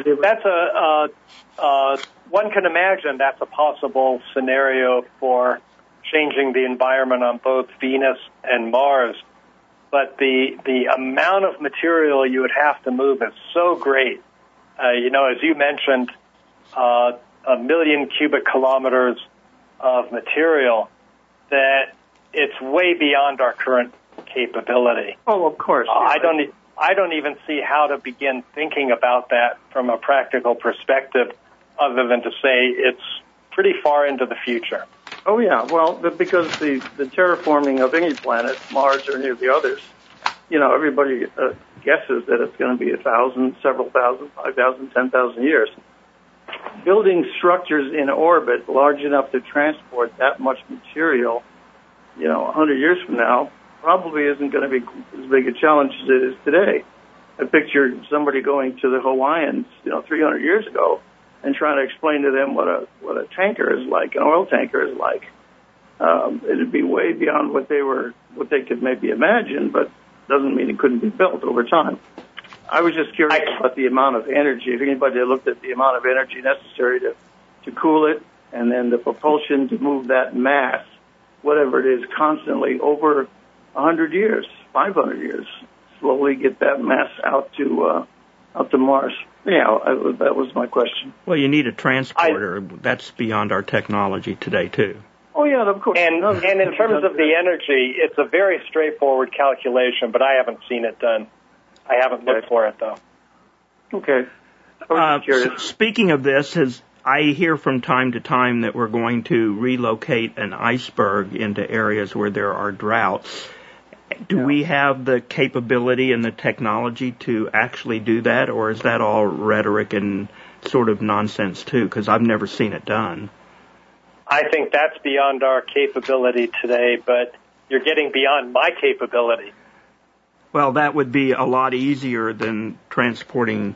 one can imagine that's a possible scenario for changing the environment on both Venus and Mars. But the amount of material you would have to move is so great. As you mentioned, 1 million cubic kilometers of material, that it's way beyond our current capability. Oh, of course. I don't even see how to begin thinking about that from a practical perspective, other than to say it's pretty far into the future. Oh, yeah. Well, because the terraforming of any planet, Mars or any of the others, everybody guesses that it's going to be 1,000, several thousand, 5,000, 10,000 years. Building structures in orbit large enough to transport that much material, 100 years from now, probably isn't going to be as big a challenge as it is today. I pictured somebody going to the Hawaiians, 300 years ago, and trying to explain to them what a tanker is like, an oil tanker is like. It'd be way beyond what they could maybe imagine, but doesn't mean it couldn't be built over time. I was just curious about the amount of energy. If anybody had looked at the amount of energy necessary to cool it, and then the propulsion to move that mass, whatever it is, constantly over 100 years, 500 years, slowly get that mass out to Mars. Yeah, that was my question. Well, you need a transporter. That's beyond our technology today, too. Oh, yeah, of course. And in terms of the energy, it's a very straightforward calculation, but I haven't seen it done. I haven't looked for it, though. Okay. Speaking of this, I hear from time to time that we're going to relocate an iceberg into areas where there are droughts. Do we have the capability and the technology to actually do that, or is that all rhetoric and sort of nonsense, too? Because I've never seen it done. I think that's beyond our capability today, but you're getting beyond my capability. Well, that would be a lot easier than transporting,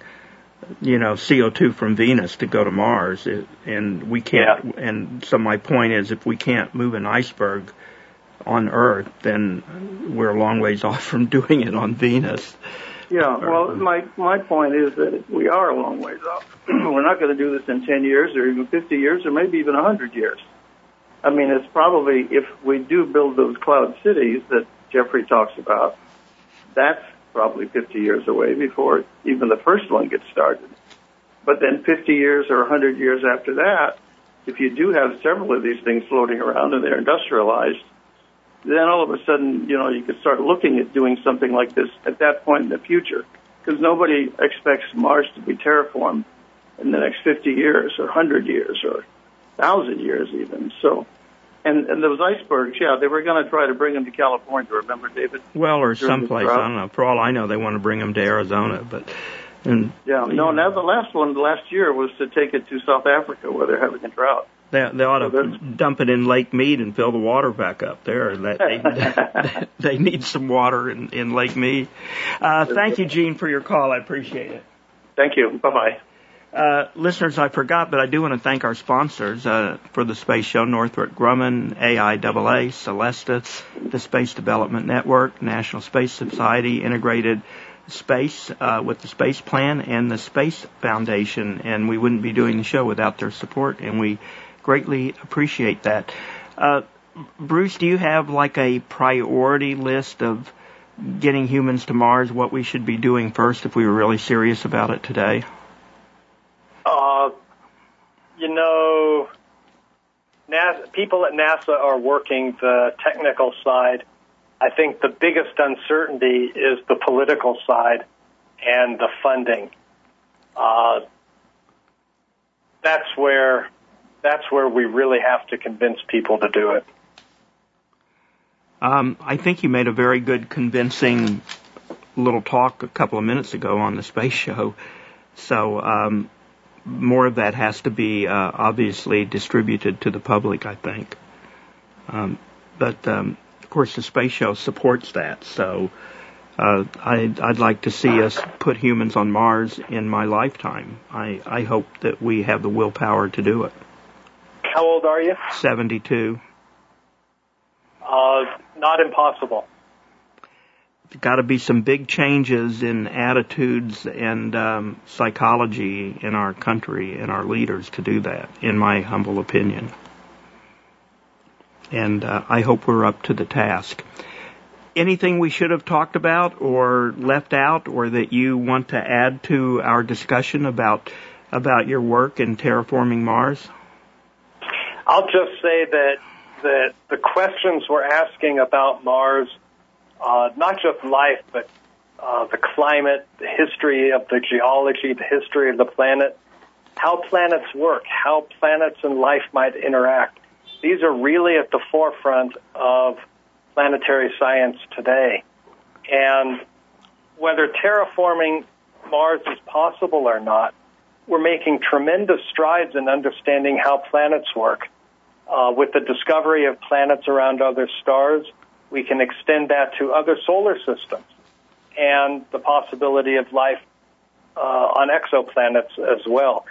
CO2 from Venus to go to Mars. And we can't. Yeah. And so my point is, if we can't move an iceberg on Earth, then we're a long ways off from doing it on Venus. Yeah, well, my point is that we are a long ways off. We're not going to do this in 10 years or even 50 years or maybe even 100 years. I mean, it's probably, if we do build those cloud cities that Jeffrey talks about, that's probably 50 years away before even the first one gets started. But then 50 years or 100 years after that, if you do have several of these things floating around and they're industrialized, then all of a sudden, you could start looking at doing something like this at that point in the future, because nobody expects Mars to be terraformed in the next 50 years or 100 years or 1,000 years even. So, and those icebergs, they were going to try to bring them to California, remember, David? Well, or someplace, I don't know. For all I know, they want to bring them to Arizona, but... now the last one last year was to take it to South Africa, where they're having a drought. They ought to dump it in Lake Mead and fill the water back up there. They need some water in Lake Mead. Thank you, Gene, for your call. I appreciate it. Thank you. Bye-bye. Listeners, I forgot, but I do want to thank our sponsors for the Space Show: Northrop Grumman, AIAA, Celesta, the Space Development Network, National Space Society, Integrated Space with the Space Plan, and the Space Foundation. And we wouldn't be doing the show without their support, and we greatly appreciate that. Bruce, do you have like a priority list of getting humans to Mars, what we should be doing first if we were really serious about it today? People at NASA are working the technical side. I think the biggest uncertainty is the political side and the funding. That's where we really have to convince people to do it. I think you made a very good, convincing little talk a couple of minutes ago on the Space Show. So more of that has to be obviously distributed to the public, I think. But of course, the Space Show supports that. So I'd like to see us put humans on Mars in my lifetime. I hope that we have the willpower to do it. How old are you? 72. Not impossible. There's got to be some big changes in attitudes and psychology in our country and our leaders to do that, in my humble opinion. And I hope we're up to the task. Anything we should have talked about or left out, or that you want to add to our discussion about your work in terraforming Mars? I'll just say that the questions we're asking about Mars, not just life, but the climate, the history of the geology, the history of the planet, how planets work, how planets and life might interact. These are really at the forefront of planetary science today. And whether terraforming Mars is possible or not, we're making tremendous strides in understanding how planets work. With the discovery of planets around other stars, we can extend that to other solar systems and the possibility of life on exoplanets as well.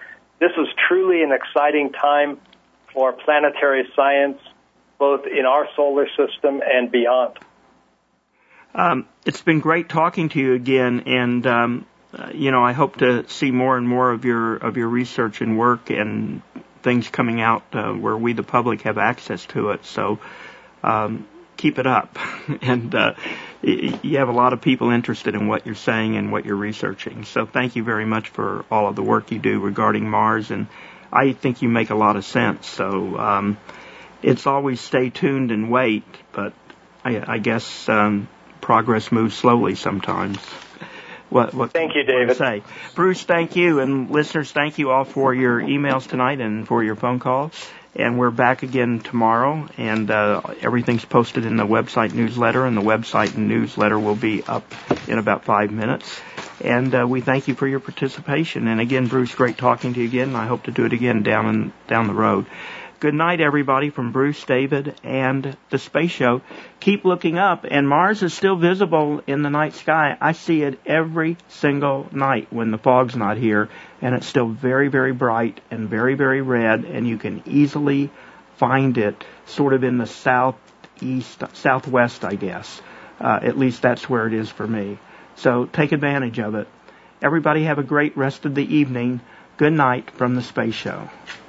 This is truly an exciting time for planetary science, both in our solar system and beyond. It's been great talking to you again, and I hope to see more and more of your research and work and things coming out where we, the public, have access to it. So keep it up, and you have a lot of people interested in what you're saying and what you're researching. So thank you very much for all of the work you do regarding Mars, and I think you make a lot of sense. So it's always stay tuned and wait, but I guess progress moves slowly sometimes. What thank you, David. Say? Bruce, thank you, and listeners, thank you all for your emails tonight and for your phone calls. And we're back again tomorrow, and everything's posted in the website newsletter, and the website and newsletter will be up in about 5 minutes. And we thank you for your participation. And again, Bruce, great talking to you again, and I hope to do it again down the road. Good night, everybody, from Bruce, David, and the Space Show. Keep looking up, and Mars is still visible in the night sky. I see it every single night when the fog's not here, and it's still very, very bright and very, very red, and you can easily find it sort of in the southwest, I guess. At least that's where it is for me. So take advantage of it. Everybody have a great rest of the evening. Good night from the Space Show.